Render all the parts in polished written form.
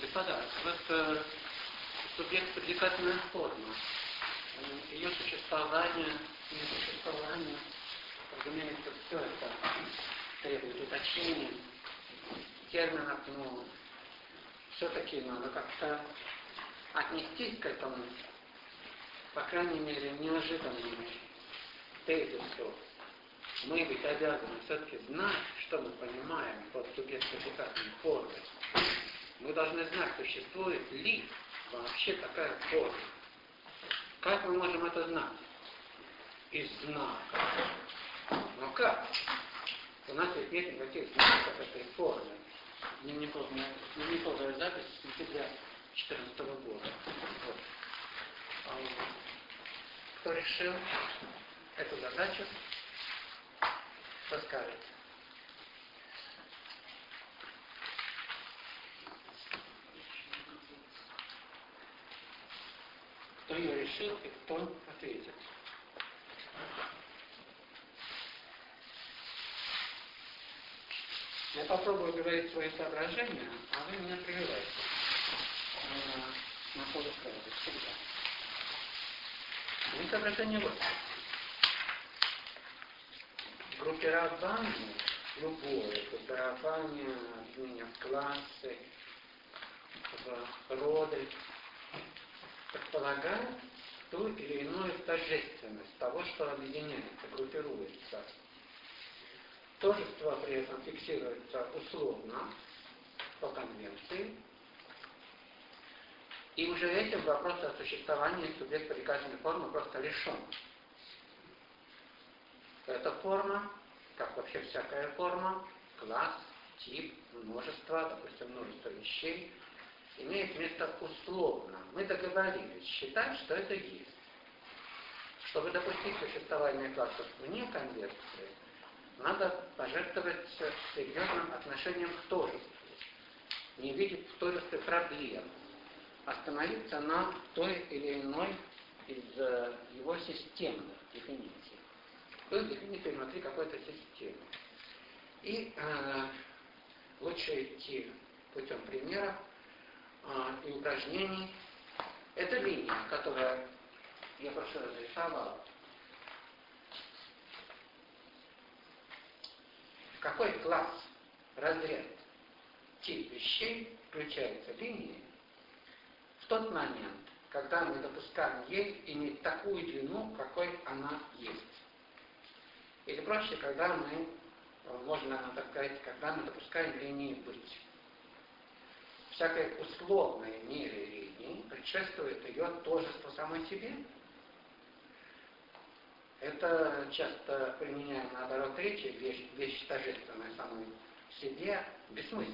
Господа, вот субъект-предикательная форма, ее существование, разумеется, все это требует уточнения терминов, но все-таки надо как-то отнестись к этому, по крайней мере, неожиданному тезису. Мы ведь обязаны все-таки знать, что мы понимаем под субъект-предикательной формой. Мы должны знать, существует ли вообще такая форма. Как мы можем это знать? Из знака. Но как? У нас ведь нет никаких знаков этой формы. Дневниковая запись сентября 2014 года. Вот. Кто решил эту задачу, кто скажет? Кто ее решил и кто ответит? Я попробую говорить свои соображения, а вы меня прерываете на ходу фразы всегда. Мои соображения вот. Группирование, любое группирование, объединение в классы, в роды, предполагает ту или иную тождественность того, что объединяется, группируется. Тожество при этом фиксируется условно по конвенции, и уже этим вопрос о существовании субъект-предикательной формы просто решен. Эта форма, как вообще всякая форма, класс, тип, множество, допустим, множество вещей, имеет место условно. Мы договорились считать, что это есть. Чтобы допустить существование классов вне конвенции, надо пожертвовать серьезным отношением к тожеству, не видеть в тожестве проблем, остановиться на той или иной из его системных дефиниций. То есть дефиниции внутри какой-то системы. И лучше идти путем примера и упражнений. Это линия, которую я просто разрисовал. В какой класс, разряд, тип вещей включается линией в тот момент, когда мы допускаем ей иметь такую длину, какой она есть. Или проще, когда мы, можно так сказать, когда мы допускаем линии быть. Всякой условной мере линии предшествует ее тожество самой себе. Это часто применяем наоборот речи, вещь тождественная самой себе, бессмысленно.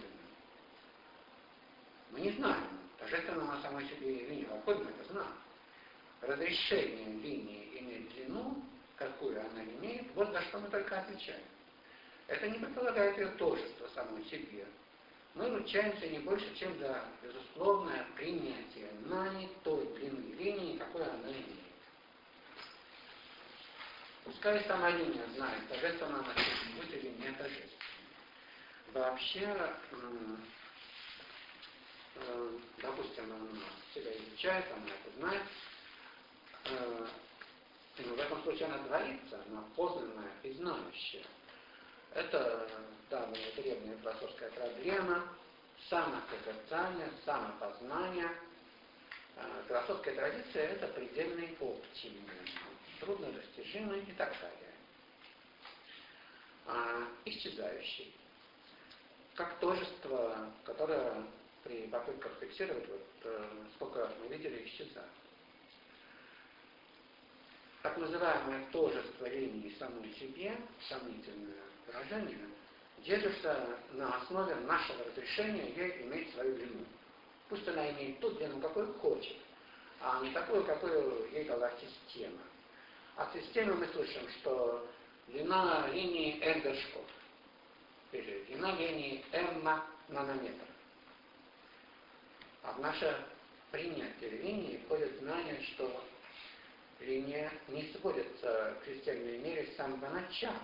Мы не знаем, тождественно на самой себе линию, откуда мы это знаем. Разрешение линии иметь длину, какую она имеет, вот за что мы только отвечаем. Это не предполагает ее тожество самой себе. Мы ручаемся не больше, чем за безусловное принятие нами той длины линии, какой она имеет. Пускай сама линия знает, тождественно она будет или не тождественно. Вообще, допустим, она себя изучает, она это знает, но в этом случае она творится, она познанная и знающая. Это давняя древняя философская проблема, самосозерцание, самопознание. Философская традиция – это предельный оптимум, труднодостижимый и так далее. Исчезающий. Как тожество, которое при попытках фиксировать, вот сколько мы видели, исчезает. Так называемое тожество линии самой себе, сомнительное выражение, держится на основе нашего разрешения ей иметь свою длину. Пусть она имеет ту длину, какую хочет, а не такую, какую ей дала система. От системы мы слышим, что длина линии n вершков, или длина линии m нанометров. А в наше принятие линии входит знание, что линия не сводится к системной мере с самого начала.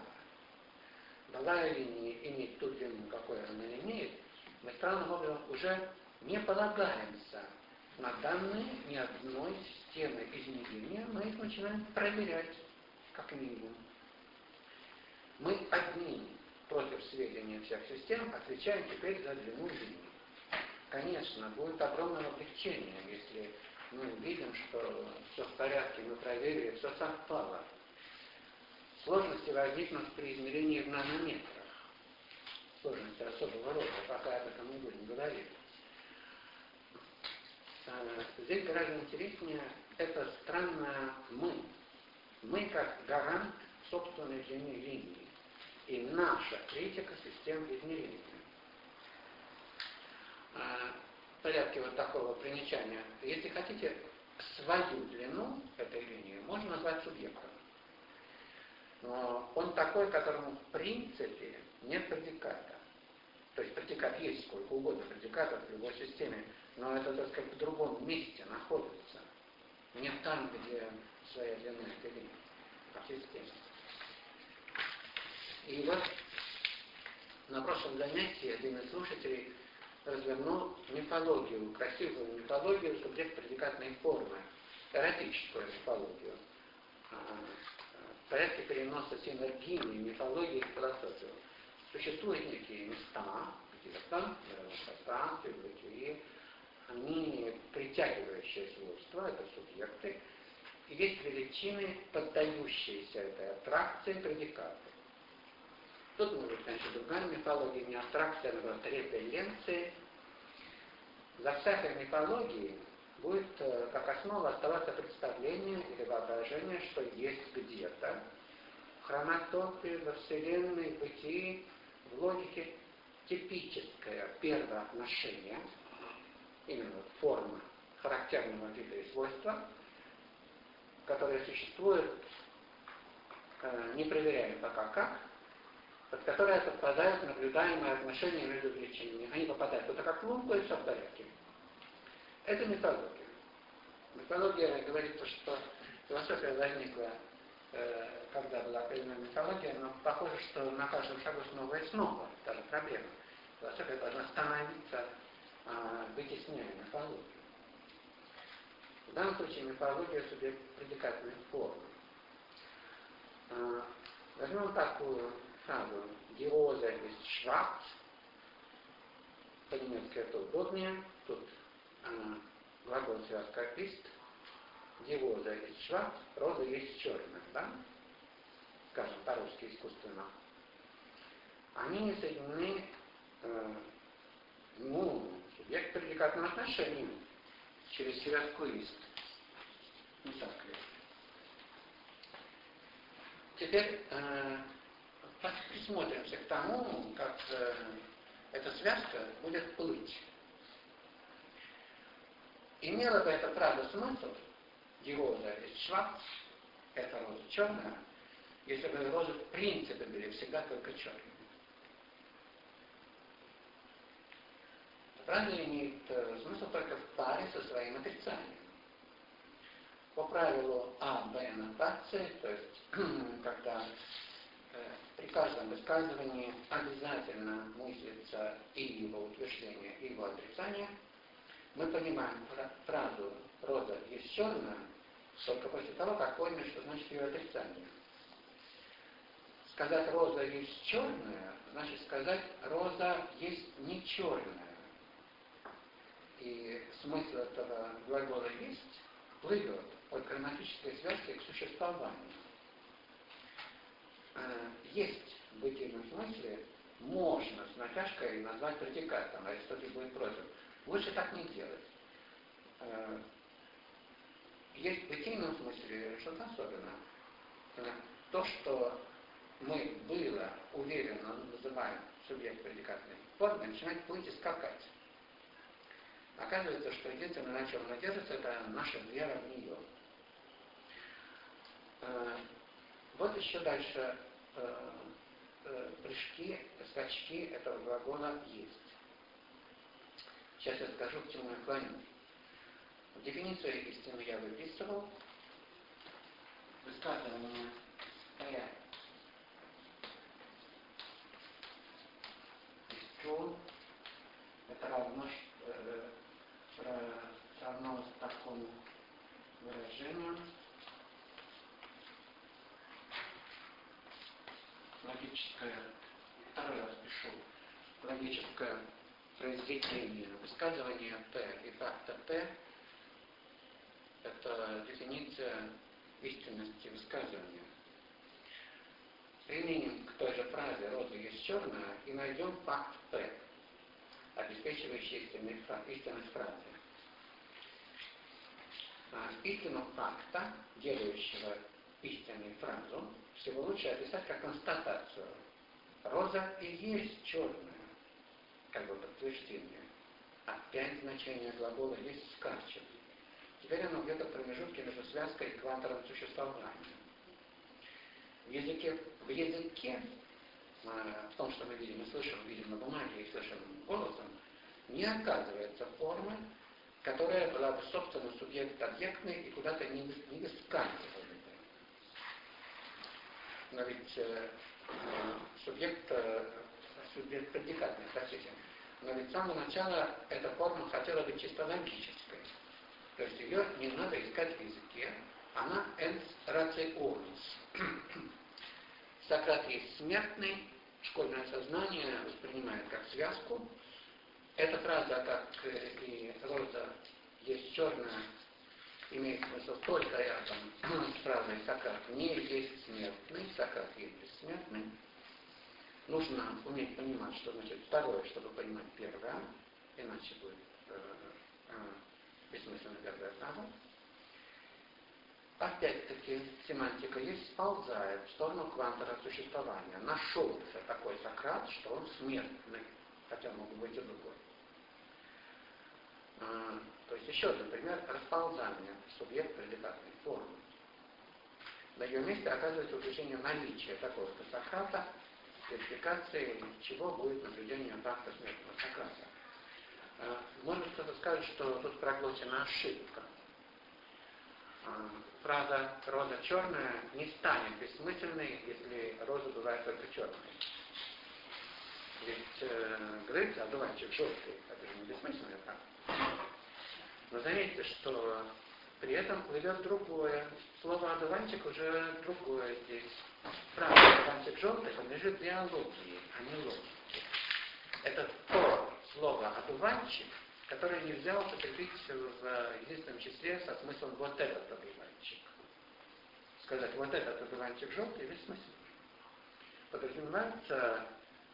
Давая линии иметь ту длину, какой она имеет, мы странным образом уже не полагаемся на данные ни одной системы измерения, мы их начинаем проверять, как минимум. Мы одни против сведения всех систем отвечаем теперь за длину линии. Конечно, будет огромное облегчение, если мы увидим, что все в порядке, мы проверили, все совпало. Сложности возникнут при измерении в нанометрах. Сложности особого рода, пока об этом не будем говорить. Здесь гораздо интереснее это странное «мы». Мы как гарант собственной длины линии и наша критика систем измерения. В порядке вот такого примечания, если хотите, свою длину этой линии можно назвать субъектом. Но он такой, которому в принципе нет предиката. То есть предикат есть сколько угодно предикатов в любой системе, но это, так сказать, в другом месте находится. Не там, где своя длина этой линии, а в системе. И вот на прошлом занятии один из слушателей развернул мифологию, красивую мифологию субъект-предикатной формы, эротическую мифологию, в порядке переноса синергийной мифологии в философию. Существуют некие места, где-то, пространстве, в бытии, они притягивающие свойства, это субъекты, и есть величины, поддающиеся этой аттракции предикаты. Тут может быть, конечно, другая мифология, не абстракция, а наоборот, репелленции. За всякой мифологией будет как основа оставаться представление или воображение, что есть где-то в хронотопе, во Вселенной, в бытии, в логике типическое первоотношение, именно форма характерного вида и свойства, которые существуют, не проверяем пока как, под которые совпадают наблюдаемые отношения между величинами. Они попадают туда как в лунку, и все в порядке. Это мифология. Мифология говорит, что философия возникла, когда была определенная мифология, но похоже, что на каждом шагу снова и снова та же проблема. Философия должна становиться, вытесняя мифологию. В данном случае мифология субъект-предикатной формы. Возьмем такую фразу «Диоза ist schwarz». По-немецки это удобнее. Тут глагол связка ist. Диоза ist schwarz, роза есть черная, да? Скажем, по-русски искусственно. Они соединены субъект-предикатным отношением через связку ist. Не так ли? Теперь присмотримся к тому, как эта связка будет плыть. Имела бы эта фраза смысл, «Диоза ist schwarz», это роза черная, если бы розы в принципе были всегда только черными. Фраза имеет смысл только в паре со своим отрицанием. По правилу А-Б нотации, то есть когда при каждом высказывании обязательно мыслится и его утверждение, и его отрицание, мы понимаем фразу «роза есть черная» только после того, как поняли, что значит ее отрицание. Сказать «роза есть черная» значит сказать «роза есть не черная». И смысл этого глагола «есть» плывет от грамматической связки к существованию. Есть в бытийном смысле можно с натяжкой назвать предикатом, а Аристотель будет против. Лучше так не делать. Есть в бытийном смысле что-то особенное. То, что мы было уверенно называем субъект предикатной формы, начинает плыть и скакать. Оказывается, что единственное, на чем она держится, это наша вера в нее. Вот еще дальше прыжки, скачки этого глагола «есть». Сейчас я скажу, к чему я клонюсь. В дефиницию истины я выписывал. Высказывание стоят. True. Это равно предложение, логическое, второй раз пишу, логическое произведение высказывания П и факта П – это дефиниция истинности высказывания. Применим к той же фразе «роза есть черная» и найдем факт П, обеспечивающий истинность фразы. Истину факта, делающего истинной фразу, всего лучше описать как констатацию. Роза и есть черная, как бы подтверждение. Опять значение глагола есть скачет. Теперь оно где-то в промежутке между связкой и квантором существования. В языке, в том, что мы видим и слышим, видим на бумаге и слышим голосом, не оказывается формы, которая была бы, собственно, субъект-объектной и куда-то не выскальзывала. Но ведь субъект-предикатный, простите. Но ведь с самого начала эта форма хотела быть чисто логической. То есть ее не надо искать в языке, она ens rationis. Сократ есть смертный, школьное сознание воспринимает как связку. Эта фраза, как и роза есть черная, имеет смысл только рядом с фразой Сократ не есть смертный, Сократ есть бессмертный. Нужно уметь понимать, что значит второе, чтобы понимать первое, иначе будет бессмысленно первая фраза. Опять-таки, семантика есть сползает в сторону квантора существования. Нашелся такой Сократ, что он смертный, хотя мог быть и другой. То есть еще один пример расползания субъект-предикатной формы. На ее месте оказывается утверждение наличия такого-то Сократа, верификацией чего будет наблюдение факта смертного Сократа. Может кто-то скажет, что тут проглочена ошибка. Фраза «роза черная» не станет бессмысленной, если роза бывает только черной. Ведь говорится, одуванчик желтый, это же не бессмысленная фраза. Но заметьте, что при этом плывет другое. Слово «одуванчик» уже другое здесь. Фраза «одуванчик желтый» подлежит биологии, а не логике. Это то слово «одуванчик», которое нельзя употребить в единственном числе со смыслом «вот этот одуванчик». Сказать «вот этот одуванчик желтый» бессмысленно. Подразумевается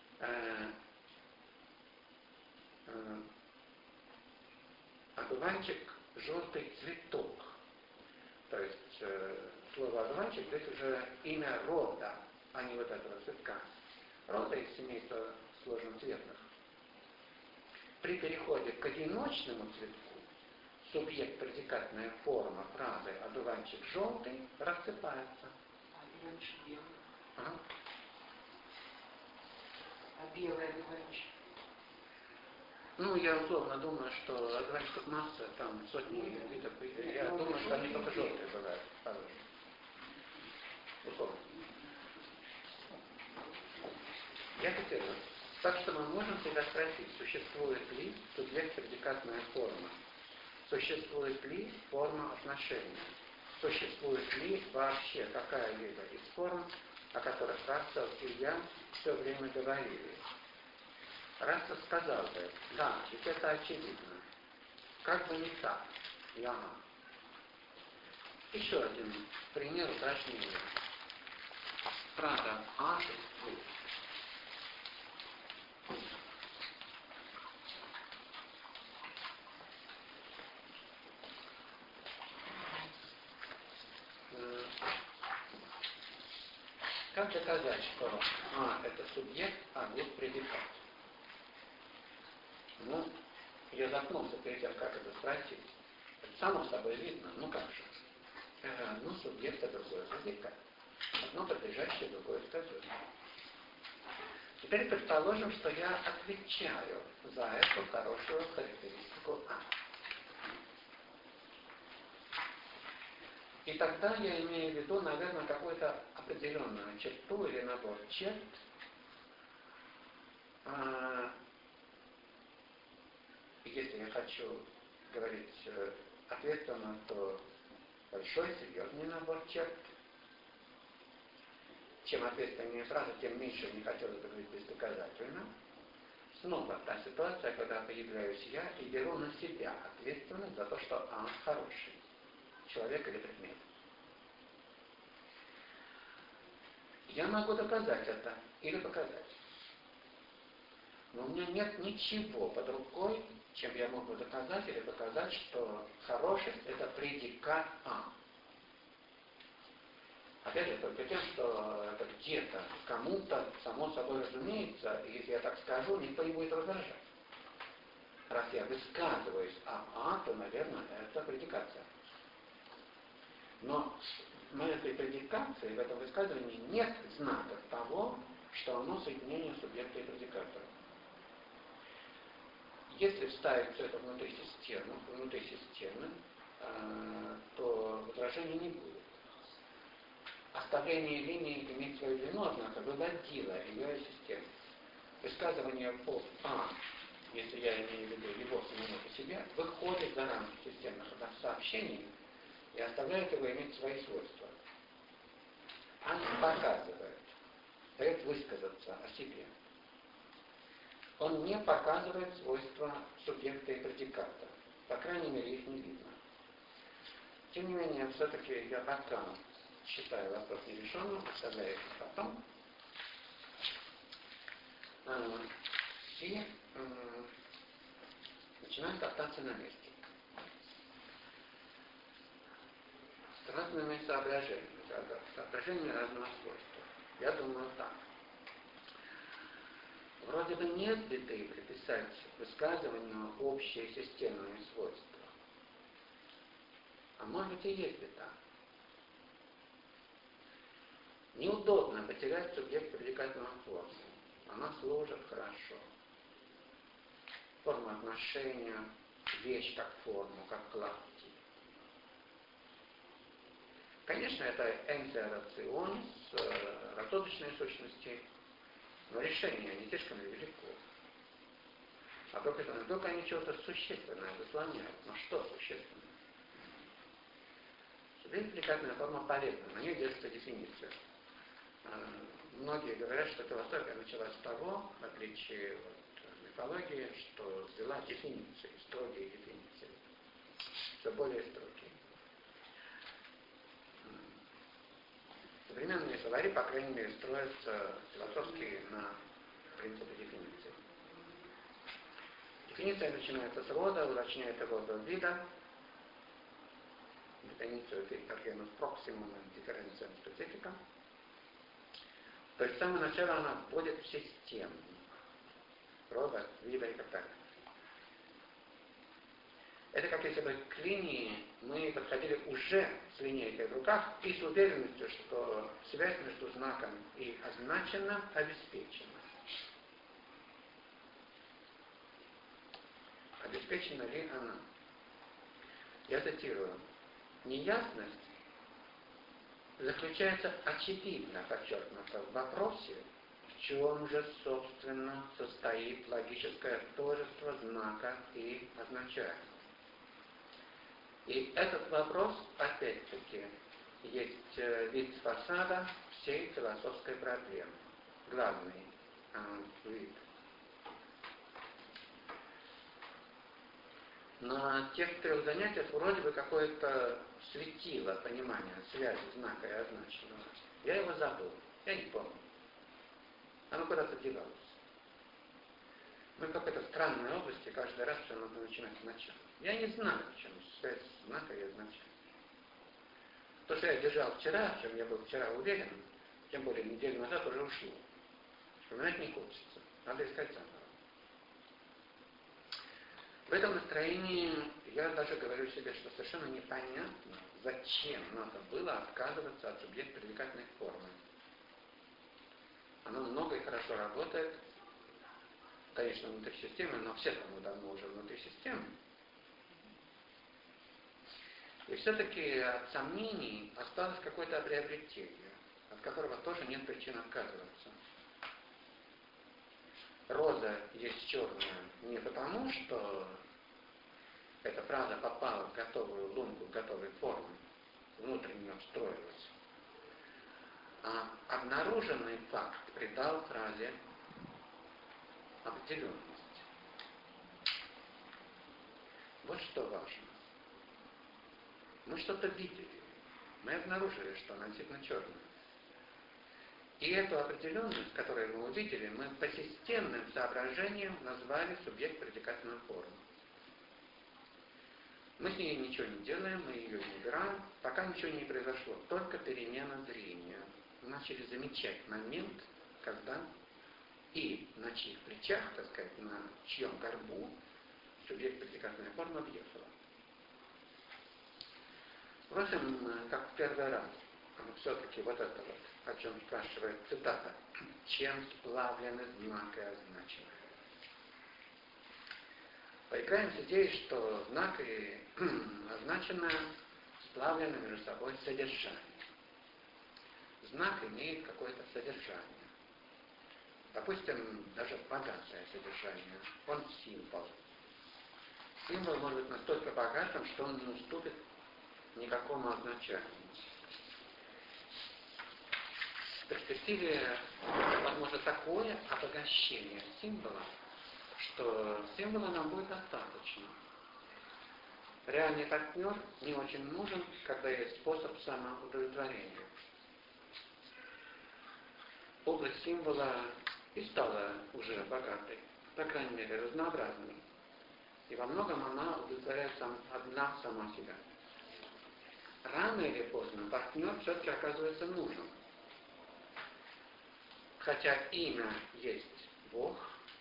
одуванчик – желтый цветок. То есть слово одуванчик здесь уже имя рода, а не вот этого цветка. Рода из семейства сложноцветных. При переходе к одиночному цветку субъект-предикатная форма фразы «одуванчик желтый» рассыпается. Одуванчик белый. А белый одуванчик. Ну, я условно думаю, что одуванчиков масса, там сотни видов. Я думаю, что они только желтые бывают. Условно. Я цитирую. Так что мы можем себя спросить, существует ли субъект-предикатная форма? Существует ли форма отношения? Существует ли вообще какая-либо из форм, о которых Рассел и я все время говорили? Рассел сказал бы, да, ведь это очевидно. Как бы не так. Яна. Еще один пример уточнения. Фраза «а» как доказать, что «а» это субъект, а «гуд» предикат? Ну, я запнулся перед тем, как это спросить. Это само собой видно, ну как же. Одно субъект, а другое предикат. Одно подлежащее, другое сказуемое. Теперь предположим, что я отвечаю за эту хорошую характеристику «а». И тогда я имею в виду, наверное, какую-то определенную черту или набор черт, если я хочу говорить ответственно, то большой, серьезный набор черт. Чем ответственнее фраза, тем меньше мне хотелось бы говорить бездоказательно. Снова та ситуация, когда появляюсь я и беру на себя ответственность за то, что А хороший человек или предмет. Я могу доказать это или показать. Но у меня нет ничего под рукой, чем я могу доказать или показать, что хорошесть – это предикат А. Опять же, только тем, что это где-то, кому-то, само собой разумеется, и если я так скажу, никто не будет возражать. Раз я высказываюсь об А, то, наверное, это предикация. Но в этой предикации, в этом высказывании нет знака того, что оно соединение субъекта и предикатора. Если вставить все это внутри системы, то возражений не будет. Оставление линии имеет свою длину, однако выводило ее из системы. Высказывание по А, если я имею в виду его самому по себе, выходит за рамки системных сообщений и оставляет его иметь свои свойства. А не показывает, дает высказаться о себе. Он не показывает свойства субъекта и предиката. По крайней мере, их не видно. Тем не менее, все-таки я пока считаю вопрос нерешенным, оставляю их потом. И начинаю топтаться на месте. С разными соображениями разного свойства. Я думаю так. Вроде бы нет беды приписать высказыванию общие системные свойства. А может быть и есть беда. Неудобно потерять субъект предикательного формы. Она служит хорошо. Форма отношения, вещь как форму, как класс. Конечно, это энтеорационис, рассудочные сущности, но решение не слишком велико. А только они чего-то существенное заслоняют. Но что существенное? Субъект предикательная форма полезна, на ней держится дефиниция. Многие говорят, что философия началась с того, в отличие от мифологии, что взяла дефиниции, строгие дефиниции, все более строгие. Современные словари, по крайней мере, строятся философски на принципе дефиниции. Дефиниция начинается с рода, уточняет его до вида, дефиницию тергенус проксимум и дифференциум специфика. То есть с самого начала она вводит в систему рода, вида и так далее. Это как если бы к линии мы подходили уже с линейкой в руках и с уверенностью, что связь между знаком и означенным обеспечена. Обеспечена ли она? Я цитирую. Неясность заключается очевидно, подчеркнуто, в вопросе, в чем же, собственно, состоит логическое тожество знака и означаемого. И этот вопрос, опять-таки, есть вид фасада всей философской проблемы. Главный вид. На тех трех занятиях вроде бы какое-то светило понимание связи знака и означенного. Я его забыл. Я не помню. Оно куда-то девалось. Мы в какой-то странной области каждый раз все надо начинать сначала. Я не знаю, в чем связь знака и означения. То, что я держал вчера, в чем я был вчера уверен, тем более неделю назад уже ушло. Вспоминать не хочется. Надо искать заново. В этом настроении я даже говорю себе, что совершенно непонятно, зачем надо было отказываться от субъекта привлекательной формы. Оно много и хорошо работает, конечно, внутри системы, но все-то мы давно уже внутри системы. И все-таки от сомнений осталось какое-то приобретение, от которого тоже нет причин отказываться. Роза есть черная не потому, что эта фраза попала в готовую лунку, в готовой формы, внутренне встроилось. А обнаруженный факт придал фразе определенность. Вот что важно. Мы что-то видели. Мы обнаружили, что она действительно черная. И эту определенность, которую мы увидели, мы по системным соображениям назвали субъект-предикательную форму. Мы с ней ничего не делаем, мы ее не убираем, пока ничего не произошло, только перемена зрения. Мы начали замечать момент, когда и на чьих плечах, так сказать, на чьем горбу субъект-предикательная форма въехала. В общем, как в первый раз, все-таки вот это вот, о чем спрашивает цитата, чем сплавлены знак и означенное. Поиграем с идеей, что знак и означенное сплавлены между собой содержание. Знак имеет какое-то содержание. Допустим, даже богатое содержание. Он символ. Символ может быть настолько богатым, что он не уступит никакому означению. В перспективе возможно такое обогащение символа, что символа нам будет достаточно. Реальный партнер не очень нужен, когда есть способ самоудовлетворения. Область символа и стала уже богатой, по крайней мере, разнообразной. И во многом она удовлетворяет одна сама себя. Рано или поздно партнер все-таки оказывается нужен. Хотя имя есть Бог,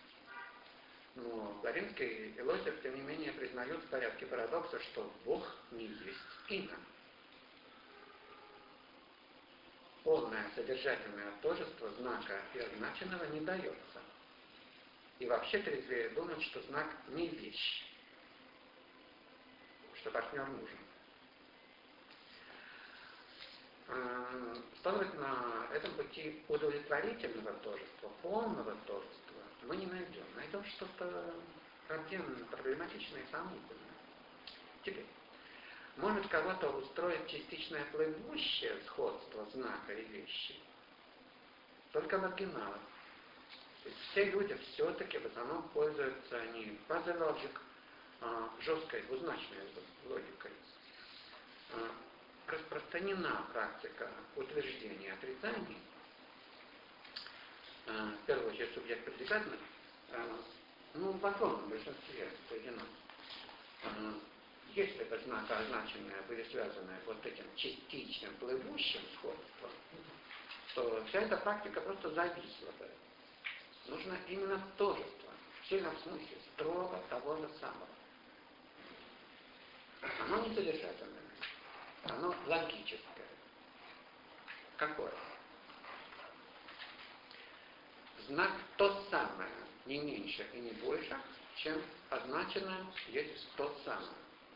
но Главинский и Лосев, тем не менее, признают в порядке парадокса, что Бог не есть имя. Полное содержательное тожество знака и означенного не дается. И вообще трезвее думать, что знак не вещь, что партнер нужен. Стало быть, на этом пути удовлетворительного тожества, полного тожества мы не найдем. Найдем что-то проблематичное и сомнительное. Теперь, может кого-то устроить частичное плывущее сходство знака и вещи? Только в оригиналах. То есть все люди все-таки в основном пользуются не fuzzy logic, жесткой двузначной логикой. Распространена практика утверждения отрицаний, в первую очередь субъект предикательных, в огромном большинстве среди нас. Если бы знаки означенные были связаны вот этим частичным плывущим сходством, то вся эта практика просто зависла бы. Нужно именно тожество, в сильном смысле, строго того же самого. Оно не содержательное. Оно логическое. Какое? Знак то самое, не меньше и не больше, чем означенное есть то самое.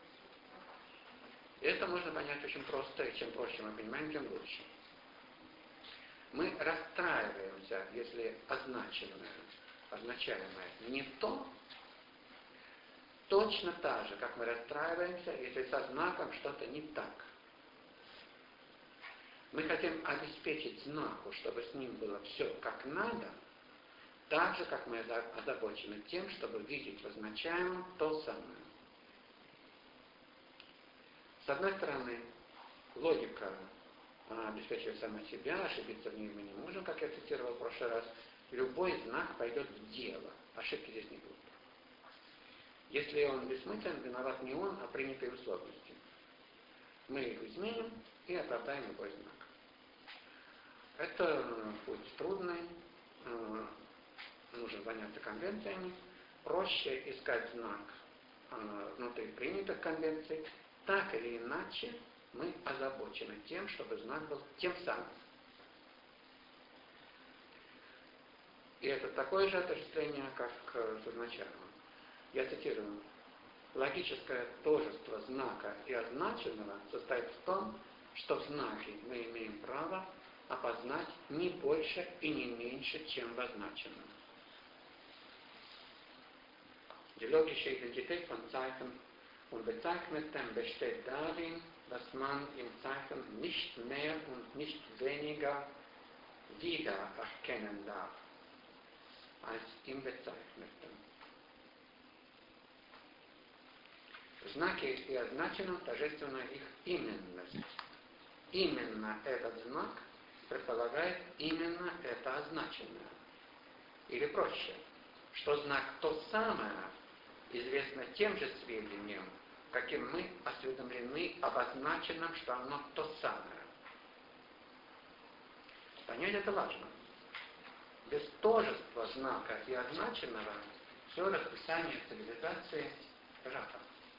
И это можно понять очень просто, и чем проще мы понимаем, тем лучше. Мы расстраиваемся, если означаемое не то, точно так же, как мы расстраиваемся, если со знаком что-то не так. Мы хотим обеспечить знаку, чтобы с ним было все как надо, так же, как мы озабочены тем, чтобы видеть в означаемом то самое. С одной стороны, логика обеспечивает сама себя, ошибиться в ней мы не можем, как я цитировал в прошлый раз. Любой знак пойдет в дело, ошибки здесь не будет. Если он бессмыслен, виноват не он, а принятые условности. Мы их изменим и оправдаем любой знак. Это путь трудный, нужно заняться конвенциями. Проще искать знак внутри принятых конвенций. Так или иначе, мы озабочены тем, чтобы знак был тем самым. И это такое же отождествление, как с означаемым. Я цитирую. Логическое тожество знака и означенного состоит в том, что в знаке мы имеем право опознать не больше и не меньше, чем в означенном. Die logische Identität von Zeichen und Bezeichnetem besteht darin, dass man im Zeichen nicht mehr und nicht weniger wiedererkennen darf als im Bezeichneten. Знаки и означено тождественно их именность. Именно этот знак предполагает именно это означенное. Или проще, что знак то самое известно тем же сведением, каким мы осведомлены об означенном, что оно то самое. Понять это важно. Без тожества знака и означенного все расписание цивилизации сжато.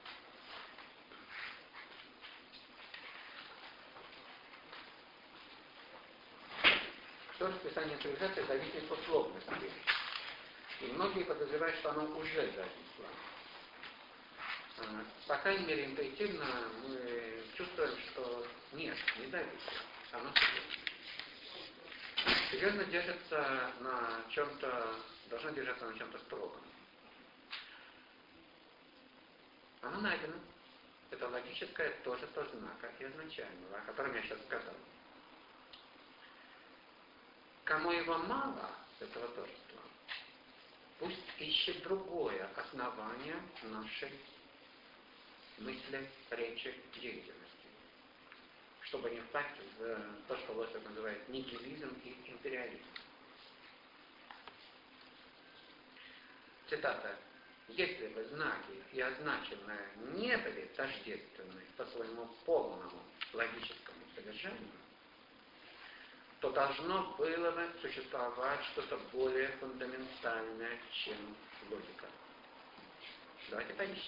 Все расписание цивилизации зависит от условности. И многие подозревают, что оно уже зависло. По крайней мере, интуитивно мы чувствуем, что нет, не зависло. Оно серьезно держится на чем-то, должно держаться на чем-то строгом. Оно найдено. Это логическое тожество знака и означаемого, о котором я сейчас сказал. Кому его мало, этого тожества, пусть ищет другое основание нашей мысли, речи, деятельности, чтобы не впасть в то, что Лосев называет нигилизм и империализм. Цитата. «Если бы знаки и означенное не были тождественны по своему полному логическому содержанию, то должно было бы существовать что-то более фундаментальное, чем логика». Давайте поищем.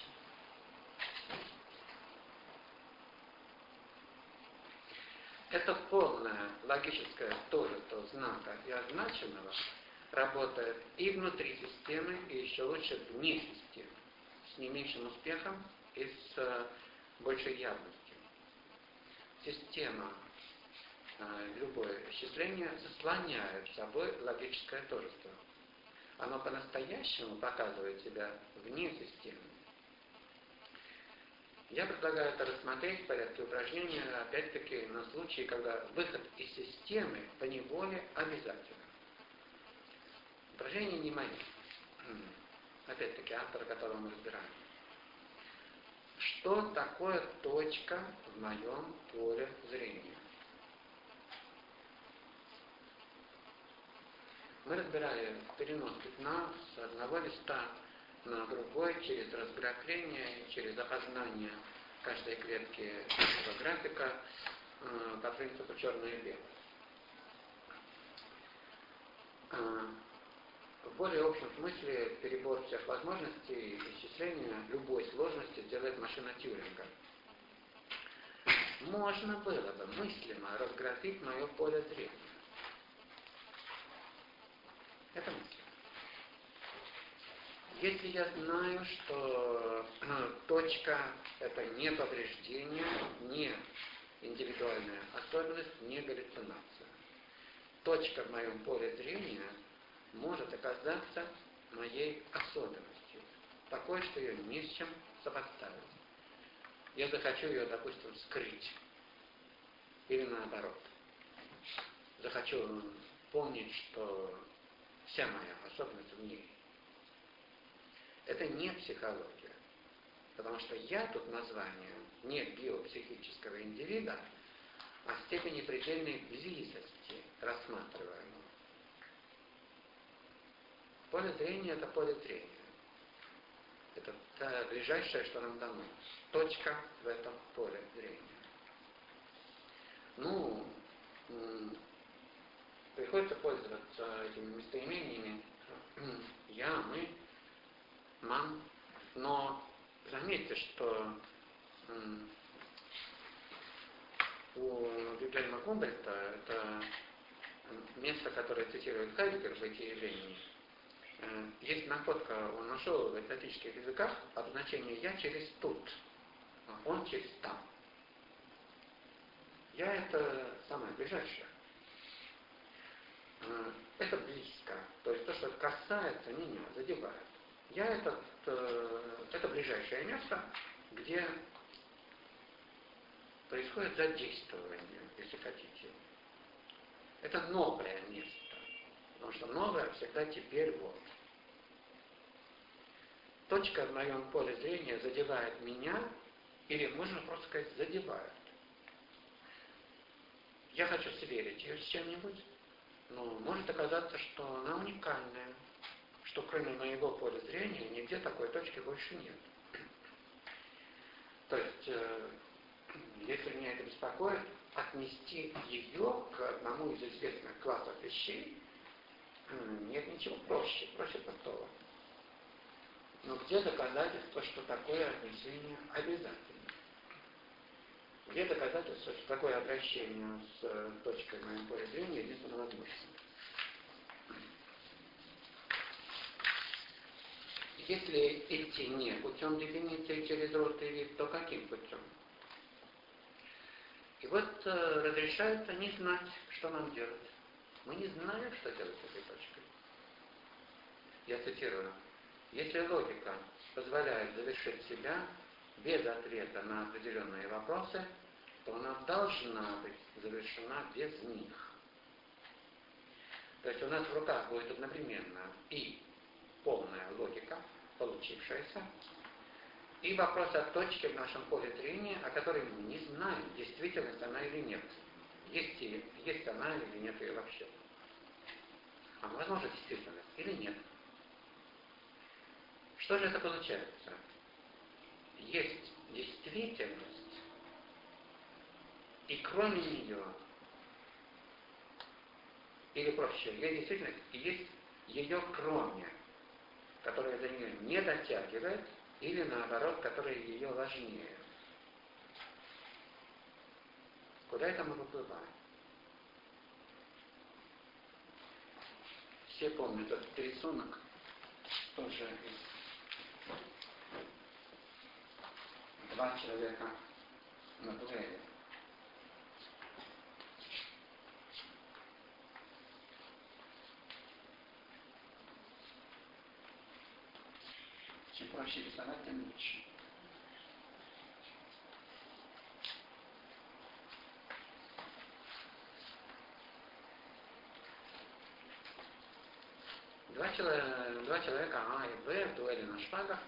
Это полное логическое тожество знака и означенного работает и внутри системы, и еще лучше вне системы, с не меньшим успехом и с большей явностью. Система, любое исчисление заслоняет собой логическое тожество. Оно по-настоящему показывает себя вне системы. Я предлагаю это рассмотреть в порядке упражнения, опять-таки, на случай, когда выход из системы поневоле обязателен. Упражнение не мое. Опять-таки, автор, которого мы разбираем. Что такое точка в моем поле зрения? Мы разбирали перенос пятна с одного листа на другой через разграфление, через опознание каждой клетки этого графика по принципу черное и белое. В более общем смысле перебор всех возможностей исчисления любой сложности делает машина Тьюринга. Можно было бы мыслимо разграфить мое поле зрения. Это мысль. Если я знаю, что точка – это не повреждение, не индивидуальная особенность, не галлюцинация. Точка в моем поле зрения может оказаться моей особенностью, такой, что ее не с чем сопоставить. Я захочу ее, допустим, скрыть, или наоборот. Захочу помнить, что вся моя особенность в ней. Это не психология, потому что я тут название не биопсихического индивида, а степени предельной близости рассматриваемого. Поле зрения – это поле зрения. Это ближайшее, что нам дано. Точка в этом поле зрения. Приходится пользоваться этими местоимениями я, мы, ман, но заметьте, что у Вильгельма Гумбольдта, это место, которое цитирует Хайдеггер в «Бытии явлений», есть находка, он нашел в экзотических языках обозначение «я» через «тут», а «он» через «там». «Я» — это самое ближайшее. Это близко, то есть то, что касается меня, задевает. «Я» — это ближайшее место, где где происходит задействование, если хотите. Это новое место. Потому что новое всегда теперь вот. Точка в моем поле зрения задевает меня, или можно просто сказать задевает. Я хочу сверить ее с чем-нибудь, но может оказаться, что она уникальная, что кроме моего поля зрения нигде такой точки больше нет. То есть, если меня это беспокоит, отнести ее к одному из известных классов вещей нет ничего проще простого. Но где доказательство, что такое отнесение обязательно? Где доказательство, что такое обращение с точкой моего поля зрения единственно возможно? Если идти не путем дефиниции через рост и вид, то каким путем? И вот разрешается не знать, что нам делать. Мы не знаем, что делать с этой точкой. Я цитирую. Если логика позволяет завершить себя без ответа на определенные вопросы, то она должна быть завершена без них. То есть у нас в руках будет одновременно и полная логика, получившаяся, и вопрос о точке в нашем поле зрения, о которой мы не знаем, действительность она или нет. Есть она или нет ее вообще. А возможно действительность или нет. Что же это получается? Есть действительность, и кроме нее, или проще, есть действительность, и есть ее кроме, которая до нее не дотягивает, или наоборот, которая ее важнее. Куда это мы выплываем? Все помнят этот рисунок, тоже из два человека на дуэли. Чем проще рисовать, тем лучше. Два человека А и Б в дуэли на шпагах.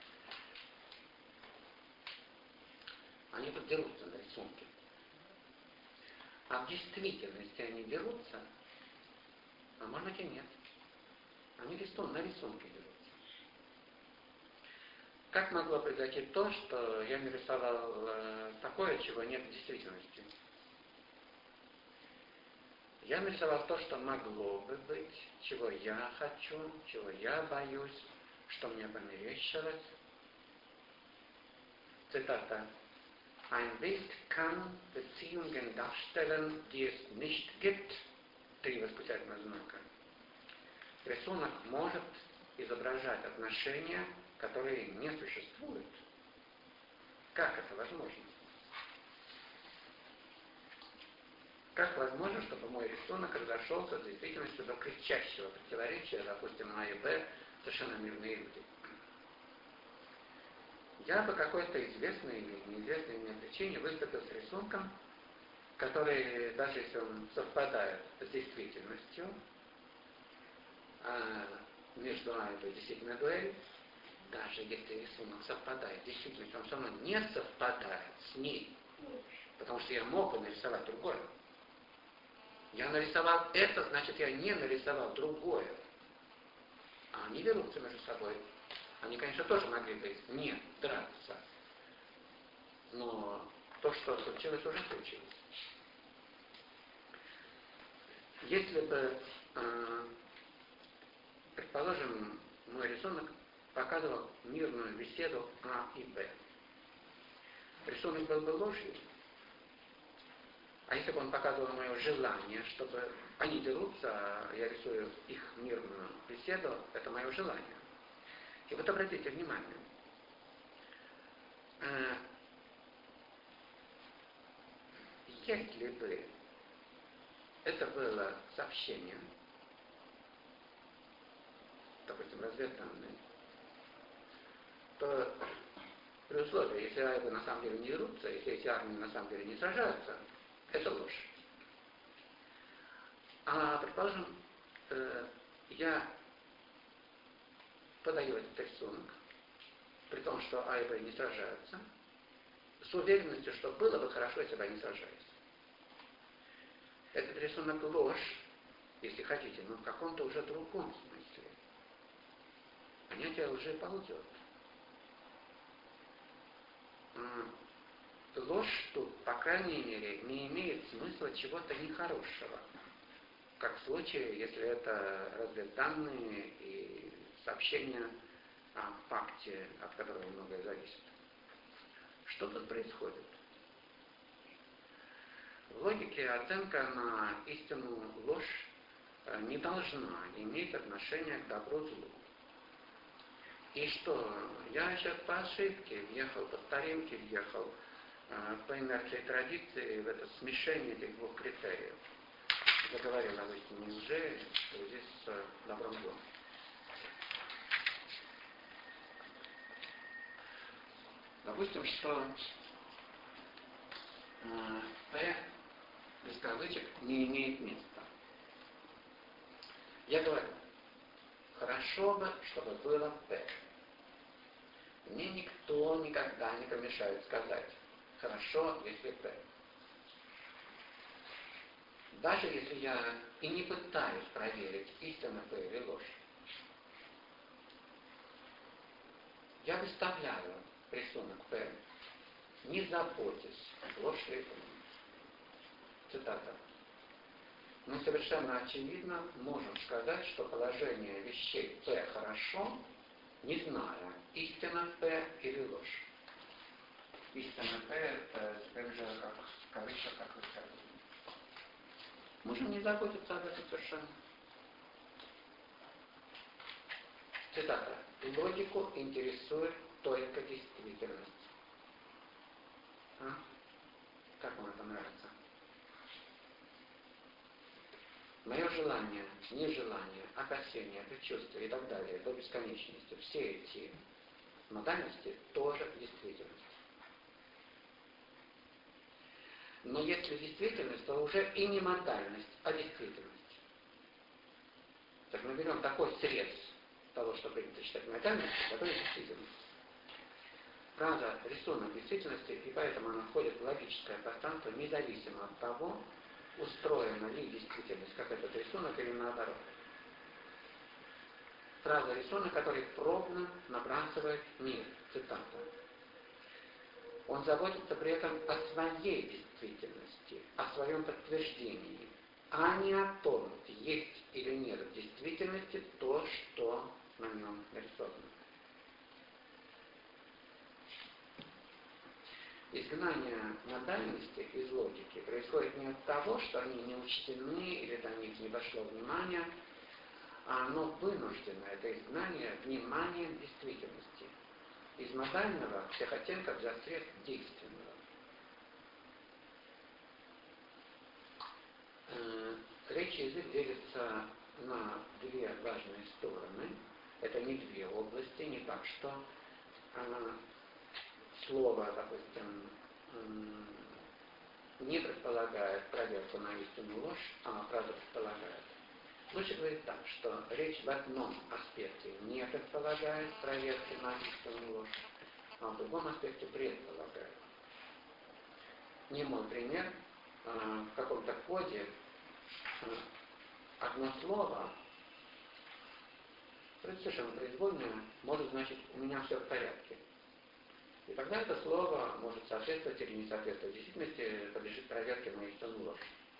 Они тут дерутся на рисунке. А в действительности они дерутся, а может быть и нет. Они на рисунке дерутся. Как могло произойти то, что я нарисовал такое, чего нет в действительности? Я нарисовал то, что могло бы быть, чего я хочу, чего я боюсь, что мне померещилось. Цитата. Ein Bild kann Beziehungen darstellen, die es nicht gibt. 3 восклицательных знака. Рисунок может изображать отношения, которые не существуют. Как это возможно? Как возможно, чтобы мой рисунок разошелся с действительностью до кричащего противоречия, допустим, А и Б, совершенно мирные люди? Я по какой-то известной или неизвестной мне причине выступил с рисунком, который, даже если он совпадает с действительностью, между А и Б действительно дуэль, даже если рисунок совпадает с действительностью, он все равно не совпадает с ней, потому что я мог бы нарисовать другое. Я нарисовал это, значит, я не нарисовал другое. А они дерутся между собой. Они, конечно, тоже могли бы не драться. Но то, что случилось, уже случилось. Если бы, предположим, мой рисунок показывал мирную беседу А и Б. Рисунок был бы ложью. А если бы он показывал мое желание, чтобы они дерутся, а я рисую их мирную беседу, это мое желание. И вот обратите внимание, если бы это было сообщение, допустим, разведданные, то При условии, если арабы на самом деле не дерутся, если эти армии на самом деле не сражаются, это ложь. А, предположим, я подаю этот рисунок, при том, что арабы не сражаются, с уверенностью, что было бы хорошо, если бы они сражались. Этот рисунок ложь, если хотите, но в каком-то уже другом смысле. Понятие лжи ползет. Ложь тут, по крайней мере, не имеет смысла чего-то нехорошего. Как в случае, если это разведданные и сообщения о факте, от которого многое зависит. Что тут происходит? В логике оценка на истинную ложь не должна иметь отношения к добру-злу. И что? Я сейчас по ошибке въехал, по старинке въехал, по инерции традиции в это смешение этих двух критериев. Заговорил об истине лжи в связи с добром-злом. Допустим, что П без кавычек не имеет места. Я говорю, хорошо бы, чтобы было П. Мне никто никогда не помешает сказать, хорошо, если П. Даже если я и не пытаюсь проверить, истинно П или ложь. Я выставляю рисунок П, не заботясь, ложь ли это. Цитата. Мы совершенно очевидно можем сказать, что положение вещей П хорошо, не зная, истина П или ложь. Истина П это теперь же как в кавычках, как высказывание. Можем не заботиться об этом совершенно. Цитата. Логику интересует только действительность. Как вам это нравится? Мое желание, нежелание, опасение, предчувствие и так далее до бесконечности, все эти модальности тоже действительность. Но если действительность, то уже и не модальность, а действительность. Так мы берем такой срез того, что принято считать модальностью, который действительность. Фраза рисунок действительности, и поэтому она входит в логическое пространство, независимо от того, устроена ли действительность, как этот рисунок, или наоборот. Фраза рисунок, который пробно набрасывает мир. Цитата. Он заботится при этом о своей действительности, о своем подтверждении, а не о том, есть или нет в действительности то, что на нем нарисовано. Изгнание модальности из логики происходит не от того, что они не учтены или до них не дошло внимание, а оно вынуждено, это изгнание, вниманием действительности. Из модального всех оттенков за срез действенного. Речь и язык делится на две важные стороны. Это не две области, не так, что слово, допустим, не предполагает проверку на истинную ложь, а правда предполагает. Лучше говорить так, что речь в одном аспекте не предполагает проверки на истинную ложь, а в другом аспекте предполагает. Немой пример, в каком-то коде одно слово, совершенно произвольное, может значить «у меня все в порядке». И тогда это слово может соответствовать или не соответствовать действительности, подлежит проверке на истинную ложь.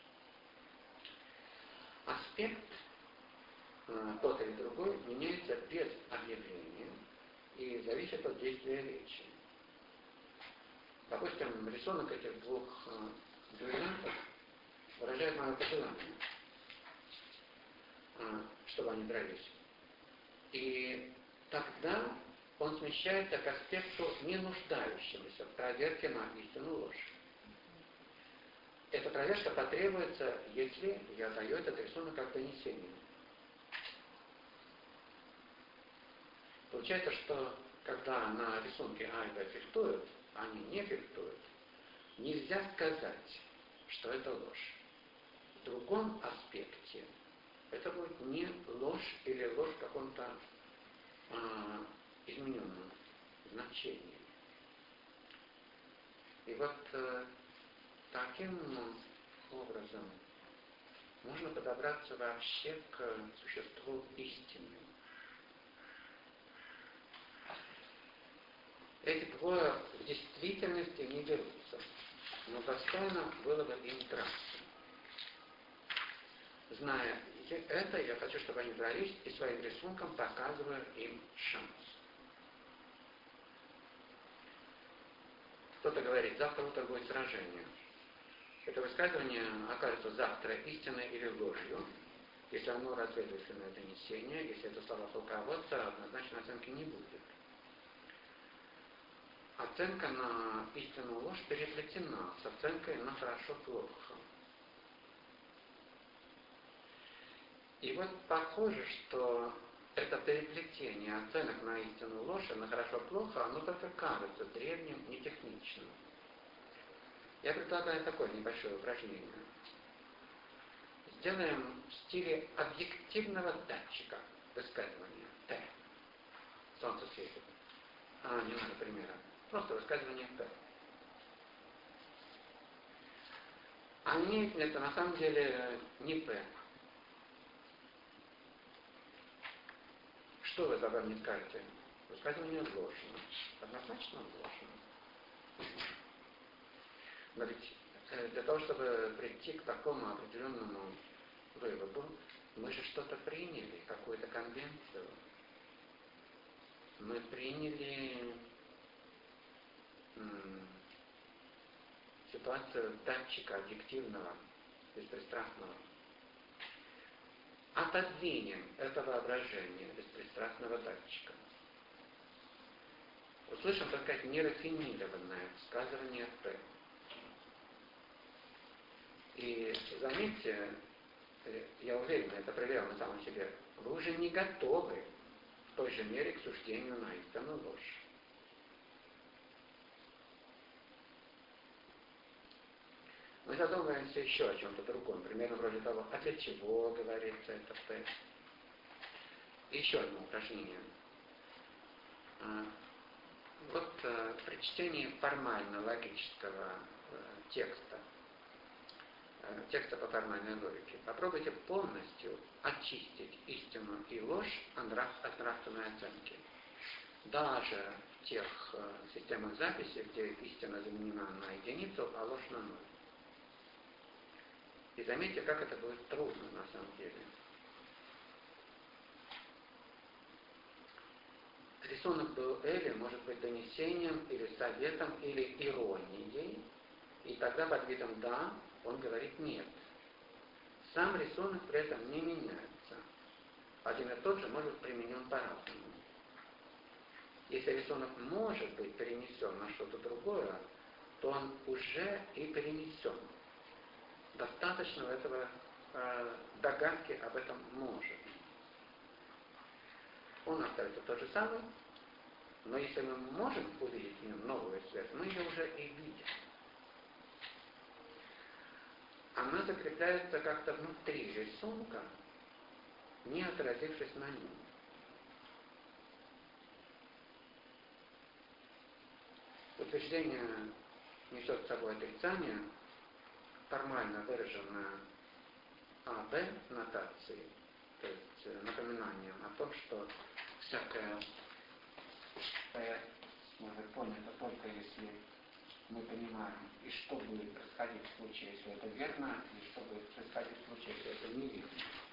Аспект, тот или другой, меняется без объявления и зависит от действия речи. Допустим, рисунок этих двух дуэлянтов выражает мое пожелание, чтобы они дрались. И тогда он смещается к аспекту, не нуждающемуся в проверке на истинную ложь. Эта проверка потребуется, если я даю этот рисунок как донесение. Получается, что когда на рисунке А и Б фехтуют, они не фехтуют, нельзя сказать, что это ложь. В другом аспекте это будет не ложь или ложь в каком-то измененном значении. И вот таким образом можно подобраться вообще к существу истины. Эти двое в действительности не дерутся, но достойно было бы им драться. Зная это, я хочу, чтобы они дрались, и своим рисунком показываю им шанс. Кто-то говорит, завтра утром будет сражение. Это высказывание окажется завтра истиной или ложью, если оно разведывательное донесение, если это слова полководца, однозначно оценки не будет. Оценка на истинную ложь переплетена с оценкой на хорошо-плохо. И вот похоже, что это переплетение оценок на истинную ложь и на хорошо-плохо, оно только кажется древним, нетехничным. Я предлагаю такое небольшое упражнение. Сделаем в стиле объективного датчика высказывания Т. Солнце светит. Не надо примера. Просто высказывание Т. Они, это на самом деле не П. Что вы обо мне скажете? Высказывание ложно. Однозначно ложно. Но ведь для того, чтобы прийти к такому определенному выводу, мы же что-то приняли, какую-то конвенцию. Мы приняли ситуацию датчика объективного, беспристрастного. Отодвинем это воображение беспристрастного датчика. Услышим, так сказать, нерафинированное высказывание Т. И заметьте, я уверен, это проверял на самом себе, вы уже не готовы в той же мере к суждению на истинную ложь. Мы задумываемся еще о чем-то другом, примерно вроде того, а для чего говорится это в Т. Еще одно упражнение. Вот при чтении формально-логического текста по формальной логике, попробуйте полностью очистить истину и ложь от нравственной оценки. Даже в тех системах записи, где истина заменена на единицу, а ложь на ноль. И заметьте, как это будет трудно на самом деле. Рисунок дуэли может быть донесением или советом, или иронией, и тогда под видом «да» он говорит «нет». Сам рисунок при этом не меняется. Один и тот же может быть применен по-разному. Если рисунок может быть перенесен на что-то другое, то он уже и перенесен. Достаточно этого догадки об этом может. Он остается тот же самый, но если мы можем увидеть в нем новую связь, мы ее уже и видим. Она закрепляется как-то внутри рисунка, не отразившись на нем. Утверждение несет с собой отрицание, формально выраженное АБ нотацией, то есть напоминанием о том, что всякое может понято только если мы понимаем, и что будет происходить в случае, если это верно, и что будет происходить в случае, если это неверно.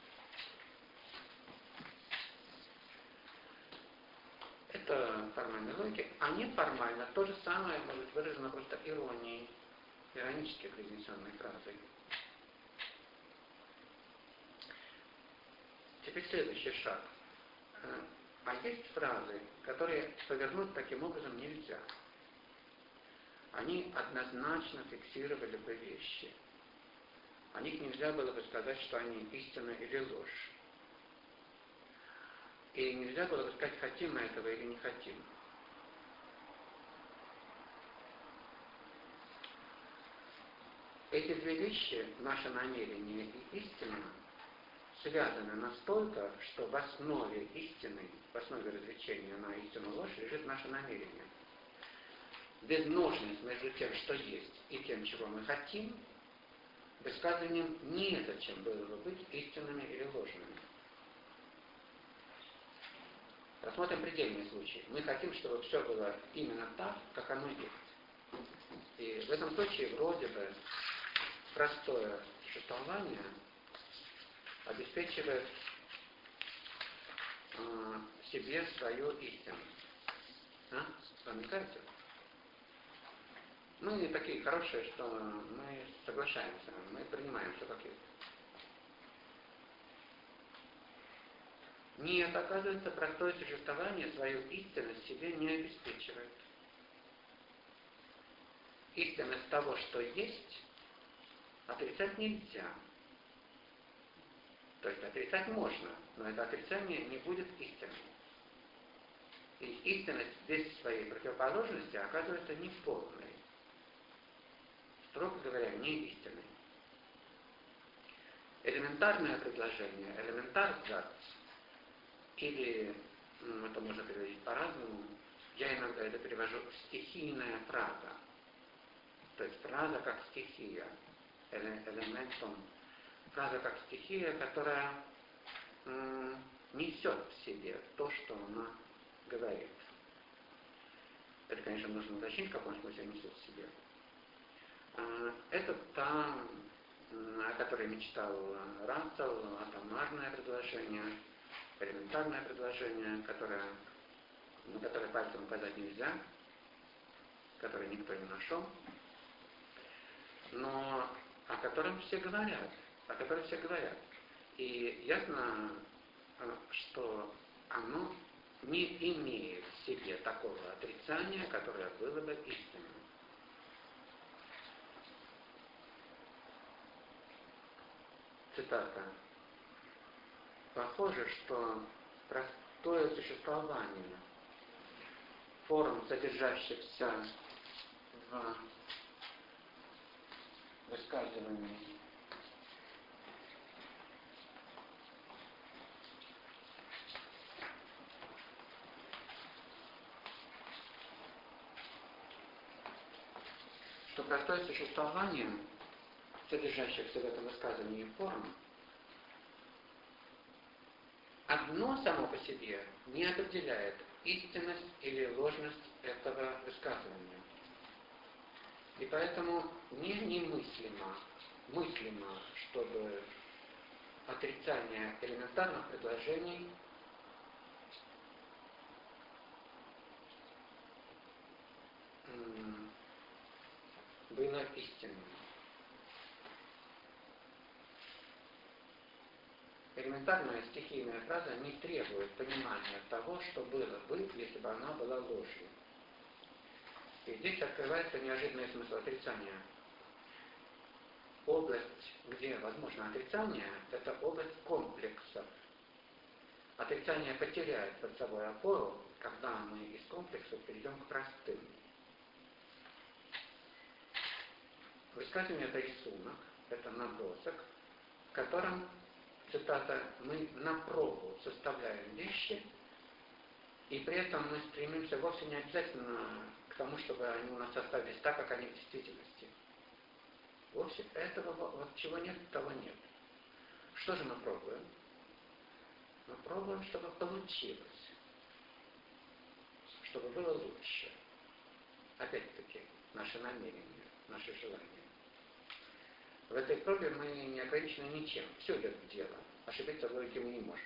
Это формальная логика, а неформально то же самое может быть выражено просто иронией, иронически произнесенной фразой. Теперь следующий шаг. А есть фразы, которые повернуть таким образом нельзя. Они однозначно фиксировали бы вещи. О них нельзя было бы сказать, что они истина или ложь. И нельзя было бы сказать, хотим мы этого или не хотим. Эти две вещи, наше намерение и истина, связаны настолько, что в основе истины, в основе развлечения на истинную ложь лежит наше намерение. Безножность между тем, что есть, и тем, чего мы хотим, высказыванием незачем было бы быть истинными или ложными. Рассмотрим предельный случай. Мы хотим, чтобы все было именно так, как оно есть. И в этом случае вроде бы простое существование обеспечивает себе свою истину. Вам не кажется? Мы такие хорошие, что мы соглашаемся, мы принимаем все как есть. Нет, оказывается, простое существование свою истинность себе не обеспечивает. Истинность того, что есть, отрицать нельзя. То есть отрицать можно, но это отрицание не будет истинным. И истинность без своей противоположности оказывается неполной. Строго говоря, не истинной. Элементарное предложение, элементарзац, или это можно переводить по-разному, я иногда это перевожу стихийная фраза. То есть фраза как стихия, элементом. Фраза как стихия, которая несет в себе то, что она говорит. Это, конечно, нужно уточнить, в каком смысле несет в себе. Это та, о которой мечтал Рассел, атомарное предложение, элементарное предложение, на которое пальцем указать нельзя, которое никто не нашел, но о котором все говорят. И ясно, что оно не имеет в себе такого отрицания, которое было бы истинным. Цитата. Похоже, что простое существование форм, содержащихся в высказывании что простое существование, содержащихся в этом высказывании форм, одно само по себе не определяет истинность или ложность этого высказывания. И поэтому немыслимо, чтобы отрицание элементарных предложений было истинным. Элементарная стихийная фраза не требует понимания того, что было бы, если бы она была ложью. И здесь открывается неожиданный смысл отрицания. Область, где возможно отрицание, это область комплексов. Отрицание потеряет под собой опору, когда мы из комплексов перейдем к простым. Высказывание — это рисунок, это набросок, в котором, цитата, мы на пробу составляем вещи, и при этом мы стремимся вовсе не обязательно к тому, чтобы они у нас остались так, как они в действительности. Вовсе этого, вот чего нет, того нет. Что же мы пробуем? Мы пробуем, чтобы получилось, чтобы было лучше. Опять-таки, наше намерение, наше желание. В этой пробе мы не ограничены ничем. Все идет в дело. Ошибиться в логике мы не можем.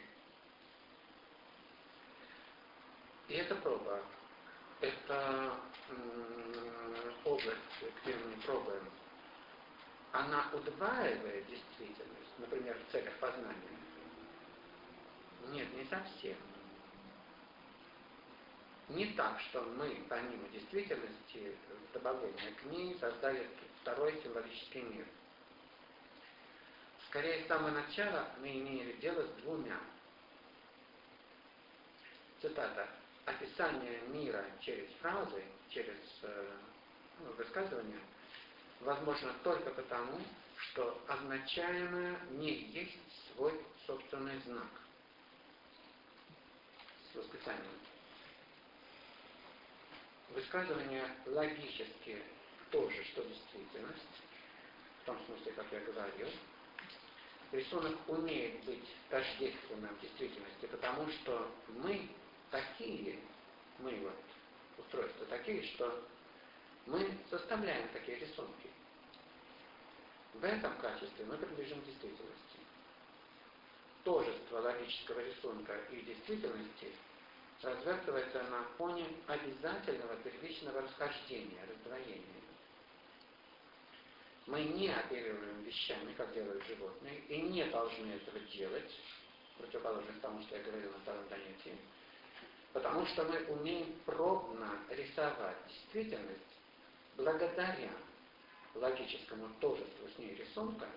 И эта проба, это область, где мы пробуем, она удваивает действительность, например, в целях познания? Нет, не совсем. Не так, что мы, помимо действительности, в добавление к ней создали второй символический мир. Скорее, с самого начала мы имели дело с двумя. Цитата. Описание мира через фразы, через высказывания возможно только потому, что означаемое не есть свой собственный знак с восклицанием. Высказывание логически тоже, что действительность, в том смысле, как я говорил. Рисунок умеет быть тождественным в действительности, потому что мы такие, мы вот устройства такие, что мы составляем такие рисунки. В этом качестве мы принадлежим к действительности. Тожество логического рисунка и действительности развертывается на фоне обязательного первичного расхождения, раздвоения. Мы не оперируем вещами, как делают животные, и не должны этого делать, противоположно тому, что я говорил на втором занятии, потому что мы умеем пробно рисовать действительность благодаря логическому тожеству с ней рисунка,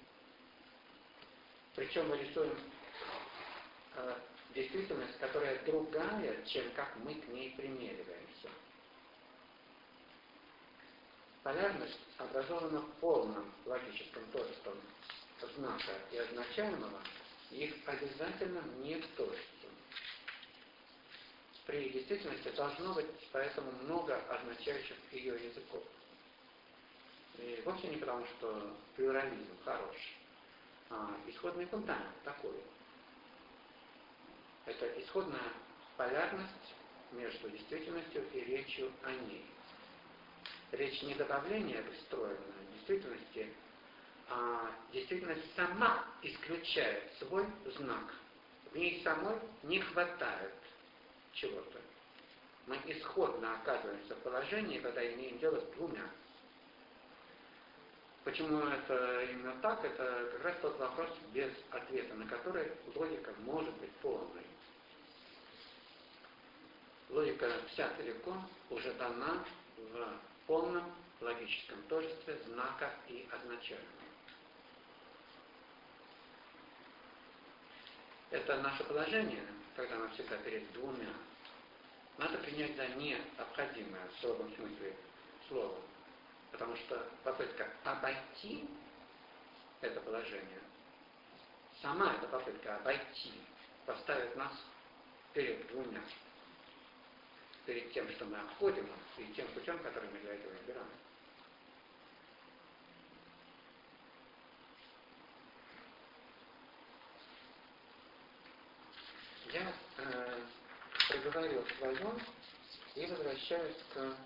причем мы рисуем действительность, которая другая, чем как мы к ней примериваемся. Полярность образована полным логическим тожеством знака и означаемого, их обязательным нетожеством. При действительности должно быть поэтому много означающих ее языков. И вовсе не потому, что плюрализм хорош, а исходный фундамент такой. Это исходная полярность между действительностью и речью о ней. Речь не добавление пристроенной действительности, а действительность сама исключает свой знак. В ней самой не хватает чего-то. Мы исходно оказываемся в положении, когда имеем дело с двумя. Почему это именно так? Это как раз тот вопрос, без ответа на который логика может быть полной. Логика вся целиком уже дана в полном логическом тожестве знака и означаемого. Это наше положение, когда мы всегда перед двумя, надо принять за необходимое в строгом смысле слова. Потому что попытка обойти это положение, сама эта попытка обойти, поставит нас перед двумя. Перед тем, что мы обходим, и тем путем, который мы для этого избираем. Я проговорил свое и возвращаюсь к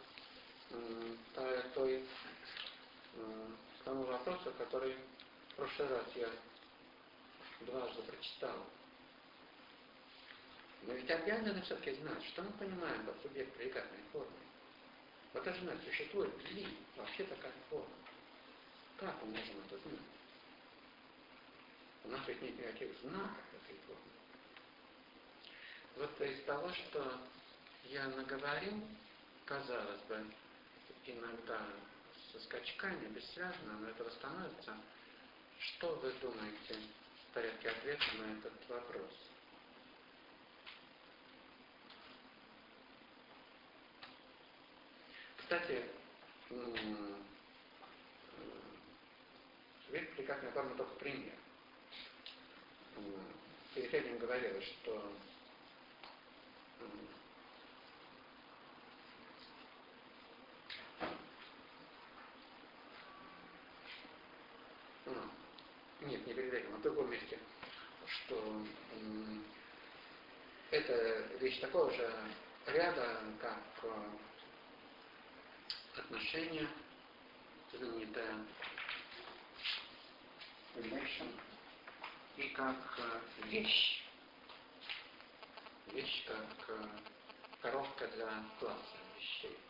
тому вопросу, который в прошлый раз я дважды прочитал. Мы ведь обязаны все-таки знать, что мы понимаем под субъект предикатной формы. Вот даже знать, существует ли вообще такая форма. Как мы можем это знать? У нас ведь нет никаких знаков этой формы. Вот из того, что я наговорил, казалось бы, иногда со скачками, бессвязно, но этого становится. Что вы думаете в порядке ответа на этот вопрос? Кстати, субъект предикатной формы только пример. Перед этим говорилось, что нет, не перед этим, а в другом месте, что это вещь такого же ряда, как отношения, знаменитая relation, и как вещь. Вещь как коробка для класса вещей.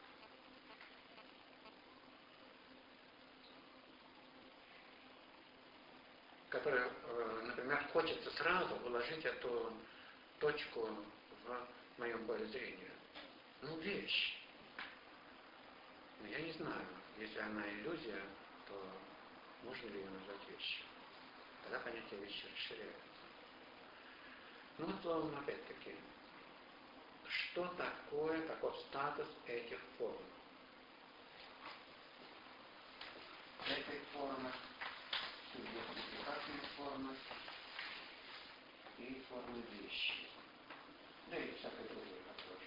Которая, например, хочется сразу уложить эту точку в моем поле зрения. Вещь. Но я не знаю, если она иллюзия, то можно ли ее назвать вещью? Тогда понятие вещи расширяется. Словом, опять-таки, что такое, каков статус этих форм? формы и формы вещи. Да и всякое другое тоже.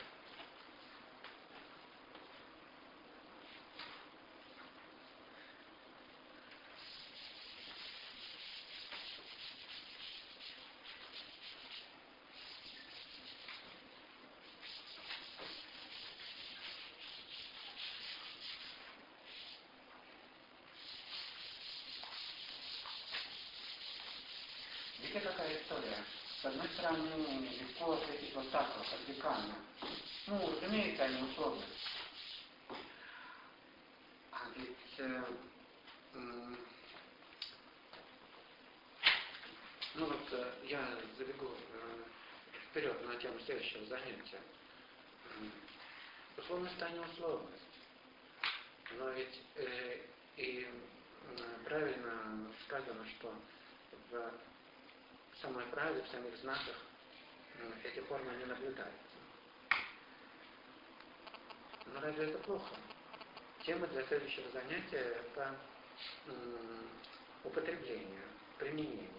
Видите, какая история? С одной стороны, легко ответить вот так вот, радикально. Ну, разумеется, они условны. А ведь, ну вот, я забегу вперед на тему следующего занятия. Условность, а не условность. Но ведь и правильно сказано, что в самой правде, в самих знаках эти формы не наблюдаются. Но разве это плохо? Тема для следующего занятия – это употребление, применение.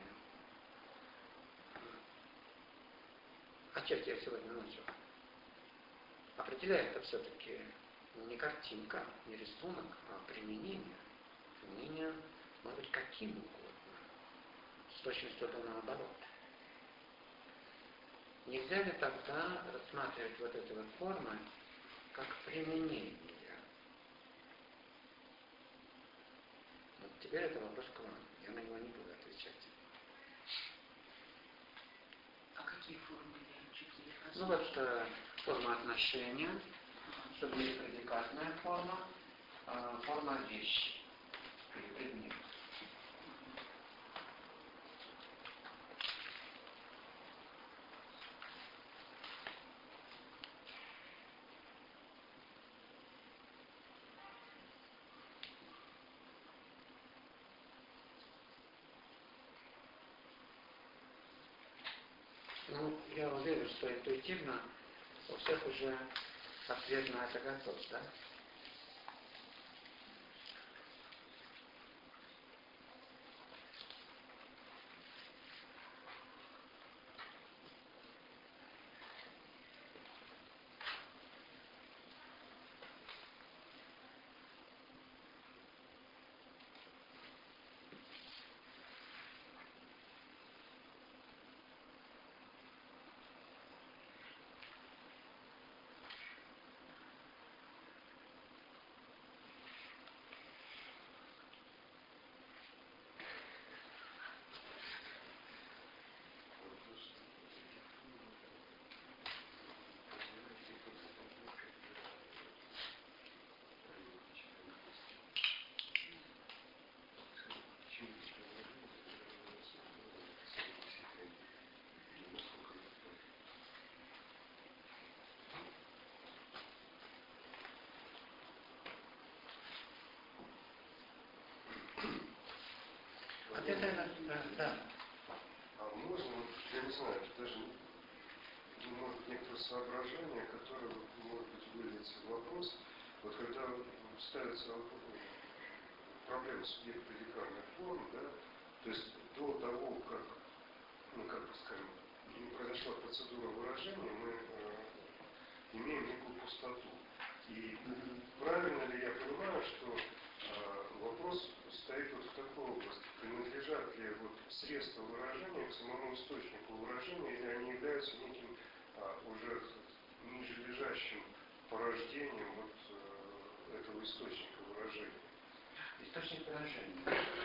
О чем я сегодня начал? Определяет это все-таки не картинка, не рисунок, а применение. Применение может быть каким угодно. С точностью до наоборот. Нельзя ли тогда рассматривать вот эти вот формы как применение? Вот теперь это вопрос к вам. Я на него не буду отвечать. А какие формы я чуть не Ну вот форма отношения, субъект-предикатная форма, форма вещи или предмета. Ну, я уверен, что интуитивно у всех уже ответ на это готов, да? Да. А можно, я не знаю, даже может некоторые соображения, которые, может быть, выльются в вопрос, вот когда ставится проблема субъект-предикатных форм, да, то есть до того, как, ну, как бы скажем, не произошла процедура выражения, мы имеем некую пустоту. И правильно ли я понимаю, что вопрос стоит вот в такой области, принадлежат ли вот средства выражения к самому источнику выражения, или они являются неким уже ниже лежащим порождением вот этого источника выражения. Источник выражения.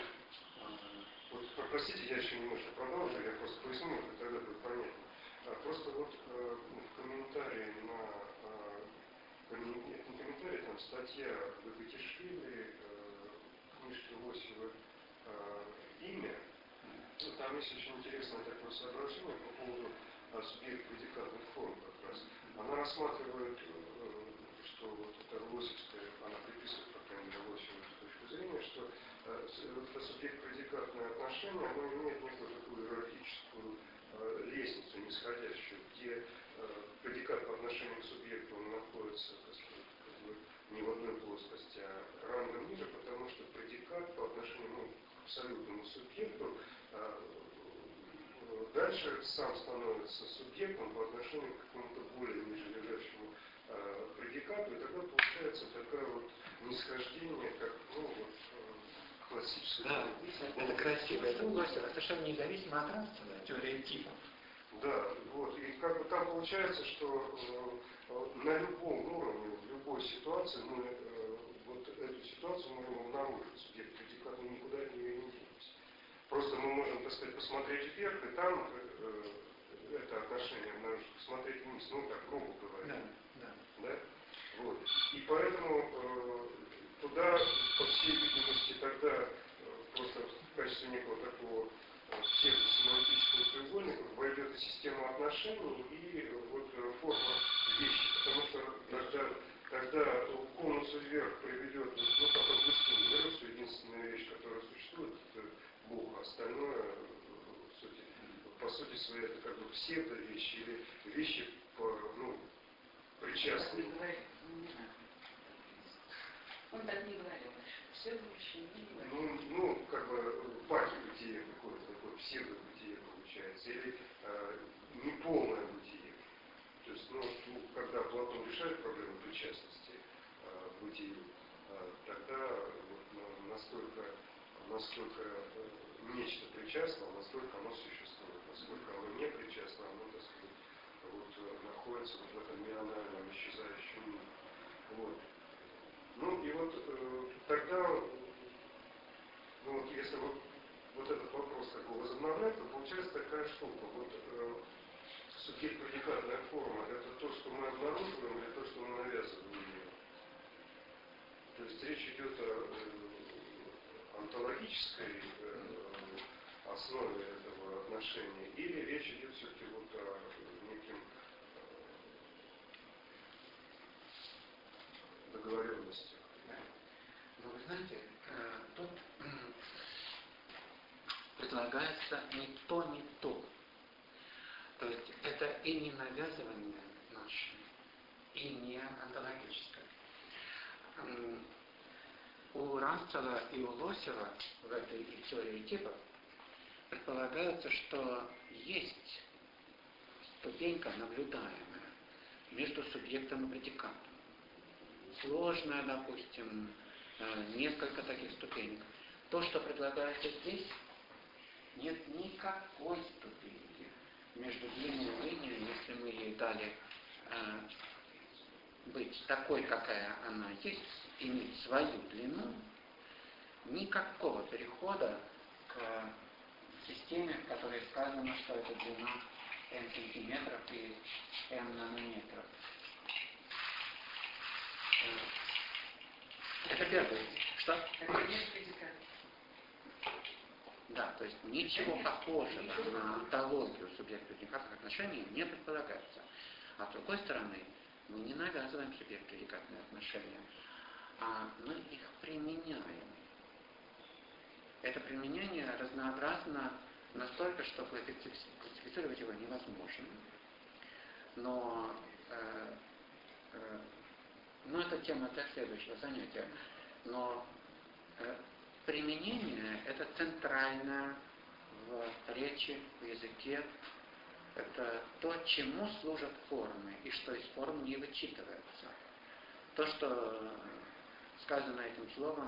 Вот, простите, я еще немножко продолжу, я просто поясню, и тогда будет понятно. Просто вот в комментарии не комментарий, там статья Бекетишвили, книжки Лосева «Имя», ну, там есть очень интересное такое соображение по поводу субъект-предикатных форм как раз. Она рассматривает, что вот это Лосевская, она приписывает, по крайней мере, Лосеву точку зрения, что это субъект-предикатное отношение, оно имеет некую такую иерархическую лестницу нисходящую, где предикат по отношению к субъекту он находится, так сказать, как бы не в одной плоскости, а рангом ниже, потому что предикат по отношению к абсолютному субъекту дальше сам становится субъектом по отношению к какому-то более нижележащему предикату, и тогда получается такое вот нисхождение, как классическое. Да, это красиво, это Лосева, совершенно независимо от Рассела, теория типов. Да, вот, и как бы там получается, что на любом уровне, в любой ситуации мы вот эту ситуацию можем обнаружить, субъект предикат, мы никуда от нее не денемся. Просто мы можем, так сказать, посмотреть вверх, и там это отношение обнаружить, посмотреть вниз, так грубо говоря. Да? Вот. И поэтому туда, по всей видимости, тогда просто в качестве некого такого псевдосемантического треугольника войдет и система отношений, и вот форма вещи, потому что тогда конус вверх приведет, как Августин говорил, что единственная вещь, которая существует, это Бог, а остальное, по сути своей, это как бы псевдо-вещи или вещи, причастные. Он так не говорил. Все вещи не говорил. Как бы пахи-бытие какое-то, такое псевдо-бытие получается, или неполное бытие. То есть, когда Платон решает проблему причастности к бытию, тогда настолько нечто причастно, настолько оно существует, насколько оно не причастно, оно, так сказать, находится в этом миональном исчезающем мире. Вот. И тогда, если вот этот вопрос как бы возобновлять, то получается такая штука. Субъект-предикатная форма — это то, что мы обнаруживаем, или то, что мы навязываем ее. То есть речь идет о онтологической основе этого отношения, или речь идет все-таки о неким договоренностях. Но вы знаете, тут предлагается не то, не то. То есть это и не навязывание наше, и не онтологическое. У Рассела и у Лосева в этой теории типов предполагается, что есть ступенька наблюдаемая между субъектом и предикатом. Сложная, допустим, несколько таких ступенек. То, что предлагается здесь, нет никакой ступеньки между длинной линией, если мы ей дали быть такой, какая она есть, иметь свою длину, никакого перехода к системе, в которой сказано, что это длина n сантиметров и n нанометров. Это первое. Что? Это нет предиката. Да, то есть ничего похожего на онтологию субъект-предикатных отношений не предполагается. А с другой стороны, мы не навязываем субъект-предикатные отношения, а мы их применяем. Это применение разнообразно настолько, что классифицировать его невозможно. Но это тема для следующего занятия. Но применение — это центральное в речи, в языке. Это то, чему служат формы, и что из форм не вычитывается. То, что сказано этим словом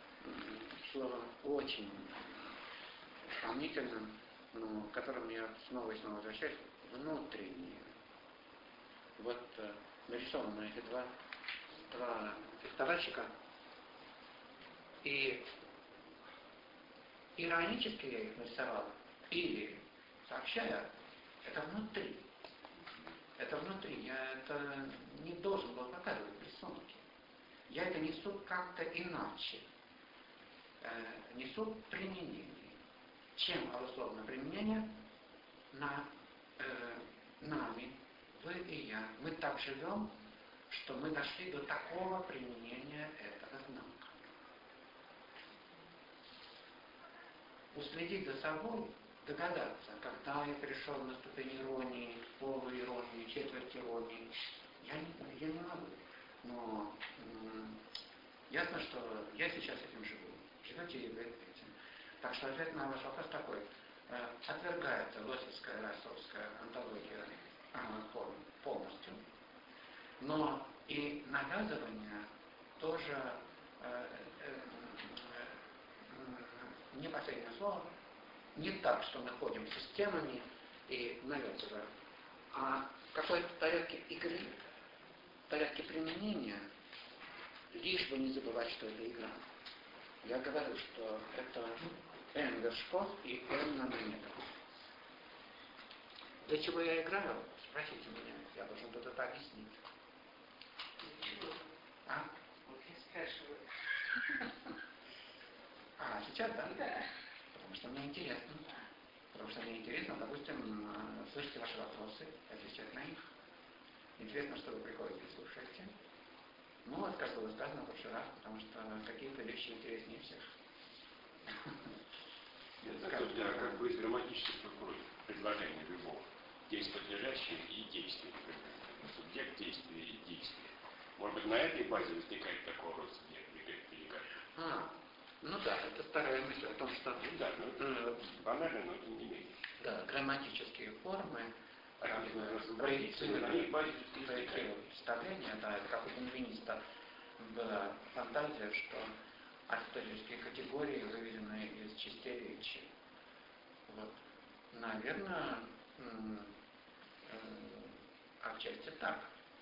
очень сомнительным, но к которому я снова и снова возвращаюсь, внутреннее. Вот нарисованы эти два фехтовальщика, и иронически я их нарисовал, или сообщая, это внутри. Это внутри. Я это не должен был показывать в рисунке. Я это несу как-то иначе. Несу применение. Чем обусловлено применение? Нами, вы и я. Мы так живем, что мы дошли до такого применения этого знака. Уследить за собой, догадаться, когда я пришел на ступень иронии, полуиронии, четверть иронии, я не могу. Но ясно, что я сейчас этим живу. Живете и вы этим. Так что ответ на ваш вопрос такой. отвергается лосевская расовская антология форм полностью, но и навязывание тоже не последнее слово, не так, что мы ходим системами и навязываем, а в какой-то порядке игры, в порядке применения, лишь бы не забывать, что это игра. Я говорю, что это N вершков и N нанометров. Для чего я играю? Спросите меня, я должен буду это объяснить. Для чего? А? Вот я спрашиваю. Сейчас, да? Да. Потому что мне интересно. Потому что мне интересно, допустим, слышите ваши вопросы, отвечать на них. Интересно, что вы приходите и слушаете. Ну, вот как было сказано в прошлый раз, потому что какие-то вещи интереснее всех. Как бы из грамматических предложений любого. Действие подлежащее и действие. Субъект действия и действие. Может быть, на этой базе возникает такого рода субъект предикат. Ну да, это старая мысль о том, что... Да, банально, но тем не менее. Да, грамматические формы, проецировали представление, да, это как у бенвениста была фантазия, что аристотельские категории выведены из частей речи. Вот. Наверное, отчасти так.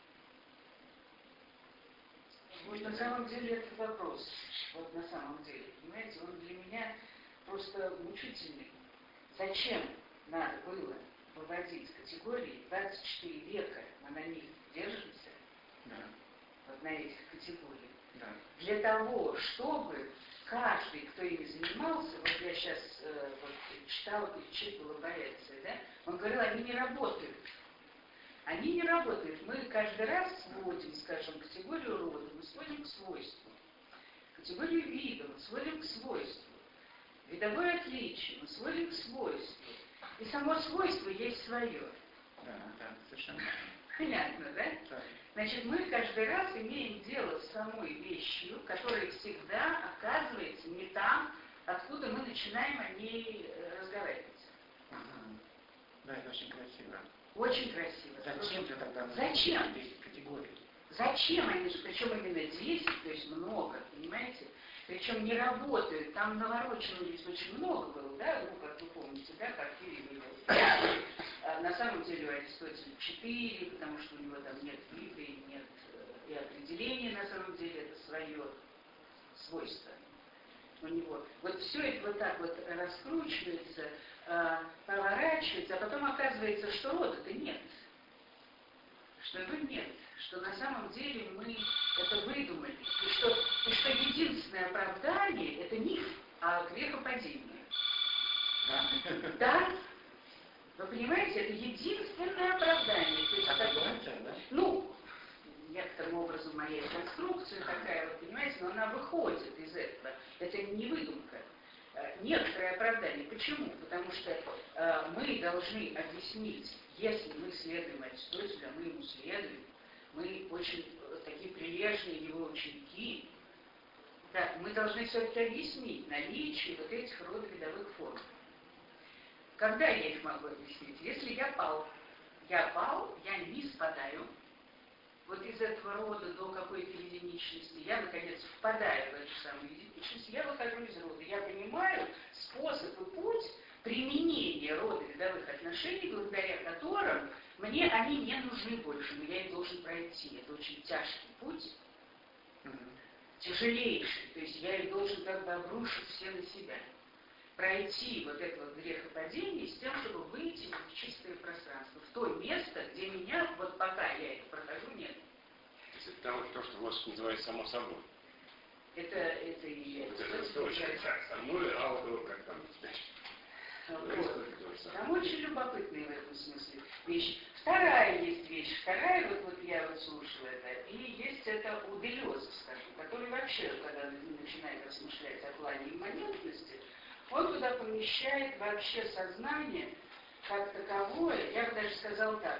Вот на самом деле этот вопрос, вот на самом деле, понимаете, он для меня просто мучительный. Зачем надо было выводить категории 24 века, мы на них держимся, Да. вот на этих категориях, Да. для того, чтобы каждый, кто ими занимался, вот я сейчас читала, перечитывала Боэция, да, он говорил, они не работают. Они не работают. Мы каждый раз сводим, скажем, категорию рода, мы сводим к свойству. Категорию вида мы сводим к свойству. Видовое отличие мы сводим к свойству. И само свойство есть свое. Да, совершенно. Понятно, да? Да. Значит, мы каждый раз имеем дело с самой вещью, которая всегда оказывается не там, откуда мы начинаем о ней разговаривать. Да, это очень красиво. Очень красиво. Зачем же тогда Зачем? 10 категорий? Зачем они, причем именно 10, то есть много, понимаете? Причем не работают, там наворочено ведь очень много было, да, ну, как вы помните, да, как перевели. На самом деле у Аристотеля 4, потому что у него там нет вида и нет и определения, на самом деле, это свое свойство у него. Вот все это вот так вот раскручивается, поворачивается, а потом оказывается, что рода-то нет. Что его нет. Что на самом деле мы это выдумали. И что единственное оправдание – это миф о грехопадении. Да? Вы понимаете, это единственное оправдание. То есть, да? Ну, некоторым образом моя конструкция такая, вот, понимаете, но она выходит из этого. Это не выдумка. Некоторое оправдание. Почему? Потому что мы должны объяснить, если мы следуем Аристотелю, а мы ему следуем, мы очень такие прилежные его ученики, да, мы должны все-таки объяснить наличие вот этих родовидовых форм. Когда я их могу объяснить? Если я пал, я не спадаю. Вот из этого рода до какой-то единичности я, наконец, впадаю в эту самую единичность, я выхожу из рода. Я понимаю способ и путь применения родовидовых отношений, благодаря которым мне они не нужны больше, но я их должен пройти. Это очень тяжкий путь, тяжелейший. То есть я их должен как бы обрушить все на себя. Пройти вот это вот грехопадение с тем, чтобы выйти в чистое пространство, в то место, где меня, вот пока я это прохожу, нет. Это то, что у вас называется само собой. Это и есть. Это точка, ну и как там, Там очень любопытная в этом смысле вещь. Вторая есть вещь. Вторая, вот я вот слушала это, и есть это у Делеза, скажем, который вообще, когда начинает размышлять о плане имманентности, он туда помещает вообще сознание как таковое, я бы даже сказал так,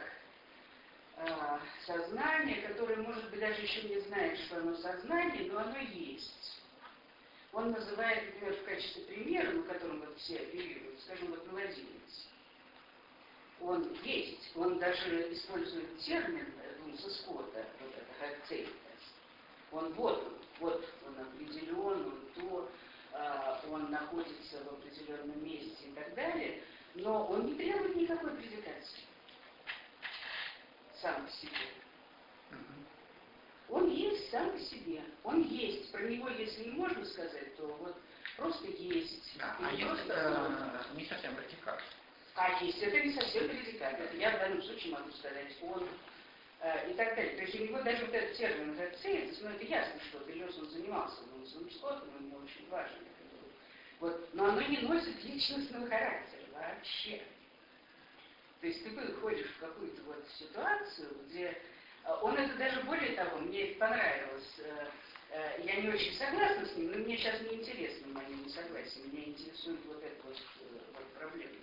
сознание, которое, может быть, даже еще не знает, что оно сознание, но оно есть. Он называет, например, в качестве примера, на котором вот все оперируют, скажем, вот младенец. Он есть, он даже использует термин Дунса Скотта, вот это характеристика. Он вот он определен, он то, он находится в определенном месте и так далее, но он не требует никакой предикации сам по себе. Он есть сам по себе. Он есть. Про него, если не можно сказать, то вот просто есть. Да, а есть это не совсем предикат. А есть это не совсем предикат. Это я в данном случае могу сказать он и так далее. То есть у него даже вот этот термин «зацеется», но это ясно, что Делез он занимался Дунсом Скоттом, он ему очень важен. Вот. Но оно не носит личностного характера вообще. То есть ты выходишь в какую-то вот ситуацию, где он это даже более того, мне это понравилось, я не очень согласна с ним, но мне сейчас не интересно мое несогласие, меня интересует вот эта вот проблема.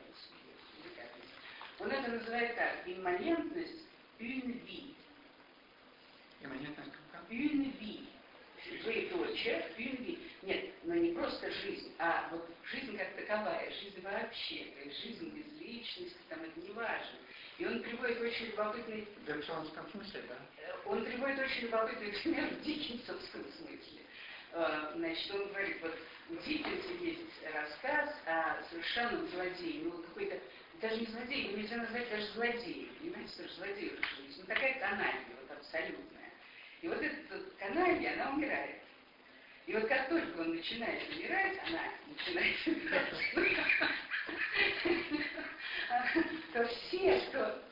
Он это называет так: имманентность une vie. Имманентность как? Une vie. Двоеточие, une vie. Нет, но не просто жизнь, а вот жизнь как таковая, жизнь вообще, то есть жизнь без личности, там это не важно. И он приводит очень любопытный... В декционском смысле, да? Он приводит очень любопытный пример в Диккенсовском смысле. Значит, он говорит, вот у Диккенса есть рассказ о совершенном злодее, ну какой-то, даже не злодей, его нельзя назвать даже злодеем, понимаете, что злодей в жизни, ну такая каналья, вот абсолютная. И вот эта каналья, она умирает. И вот как только он начинает умирать, она начинает умирать, то все,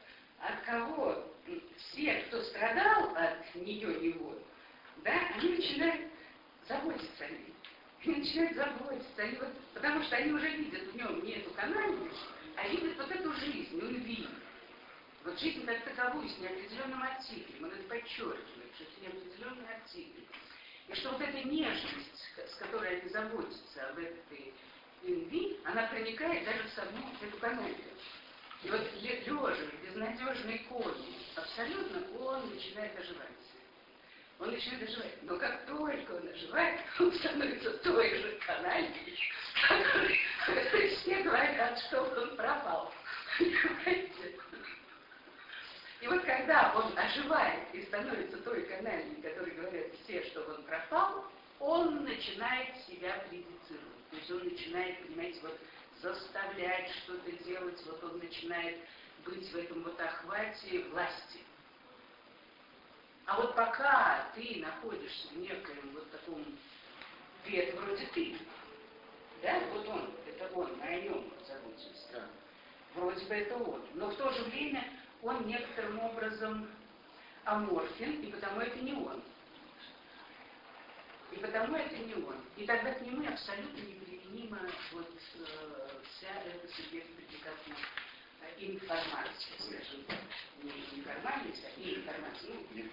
кто страдал от нее, его, да, они начинают заботиться о ней. Они начинают заботиться, потому что они уже видят в нем не эту канальную, а видят вот эту жизнь, он видит. Вот жизнь как таковую, с неопределенным артиклем, он это подчеркивает, что это неопределенный артикль. И что вот эта нежность, с которой они заботятся об этой любви, она проникает даже в саму эту канальную. И вот лежа в безнадежной коме, абсолютно он начинает оживать. Он начинает оживать. Но как только он оживает, он становится той же канальей, которой все говорят, что он пропал. Понимаете? И вот когда он оживает и становится той канальей, которой говорят все, что он пропал, он начинает себя предицировать. То есть он начинает, понимаете, вот заставлять что-то делать, вот он начинает быть в этом вот охвате власти. А вот пока ты находишься в некоем вот таком, это вроде ты, да, вот он, это он, мы о нем заботимся. Да. Вроде бы это он, но в то же время он некоторым образом аморфен, и потому это не он. И потому это не он. И тогда к нему абсолютно неприменима вот вся эта субъект-предикатная информация, скажем так. Не информальность, а и информация.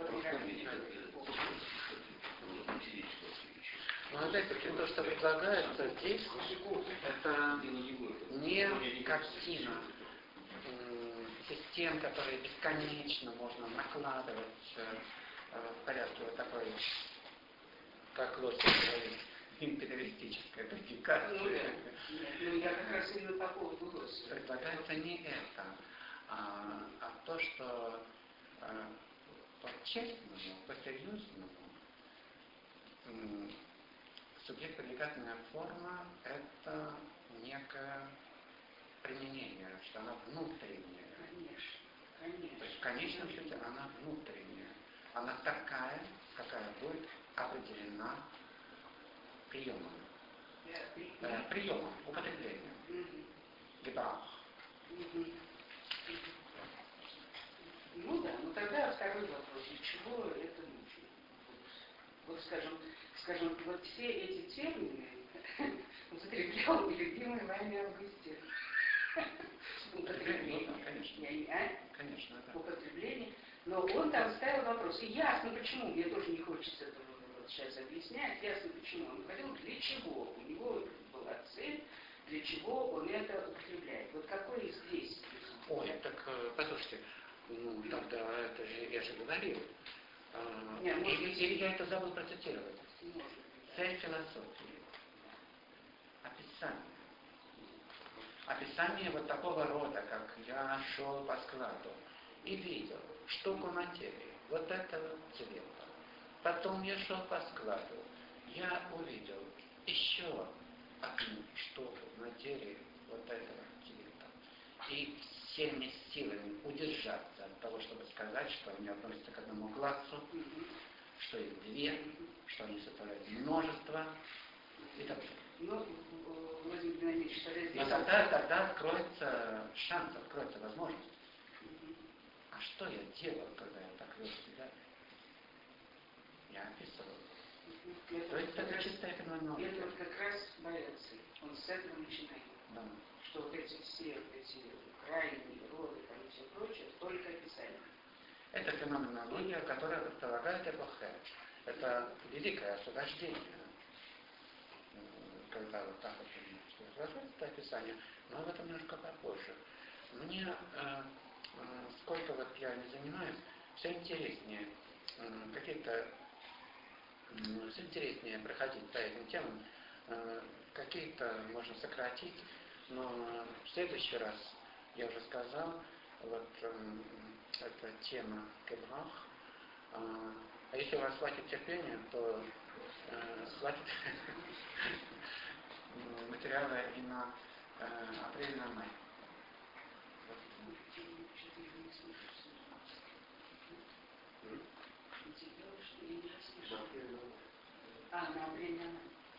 Но опять-таки то, что предлагается здесь, это не картина систем, которые бесконечно можно накладывать в порядке вот такой, как Лосев говорит, империалистическая предикация. Ну, я как раз именно по поводу Лосева. Предлагается не это, а то, что по-честному, по-серьезному субъект-предикатная форма — это некое применение, что она внутренняя. Конечно, конечно. То есть в конечном счете она внутренняя. Она такая, какая будет определена приемом. Приемом, употреблением. Гебах. Ну да, ну тогда второй вопрос, для чего это нужно? Вот скажем, вот все эти термины употреблял любимый вами Августин. Употребление. Конечно, да. Употребление. Но он там ставил вопрос. И ясно почему, мне тоже не хочется этого вот сейчас объяснять, ясно почему. Он говорил, для чего. У него была цель, для чего он это употребляет. Вот какой здесь? Ой, так послушайте, ну тогда это же я же говорил. Или я это забыл процитировать. Цель философии. описание. Описание вот такого рода, как я шел по складу и видел штуку материи вот этого цвета. Потом я шел по складу, я увидел еще одну штуку материи вот этого цвета. И всеми силами удержаться от того, чтобы сказать, что они относятся к одному классу, что их две, что они составляют множество и так далее. Ну, Владимир Геннадьевич, но тогда откроется шанс, откроется возможность. А что я делал, когда я так вел себя? Я описывал. То есть это чистая феноменология. Это вот как раз боятся. Он с этого начинает. Да. Что вот эти все эти крайние роды там и все прочее, только описание. Это феноменология, которая предполагает эпохе. Это великое освобождение. Когда вот так вот что изложится описание, но об этом немножко попозже. Мне, сколько вот я не занимаюсь, все интереснее все интереснее проходить по этим темам, какие-то можно сократить, но в следующий раз, я уже сказал, вот эта тема Кебрах, а если у вас хватит терпения, то хватит материала и на апрель, на май. На апрель, на май.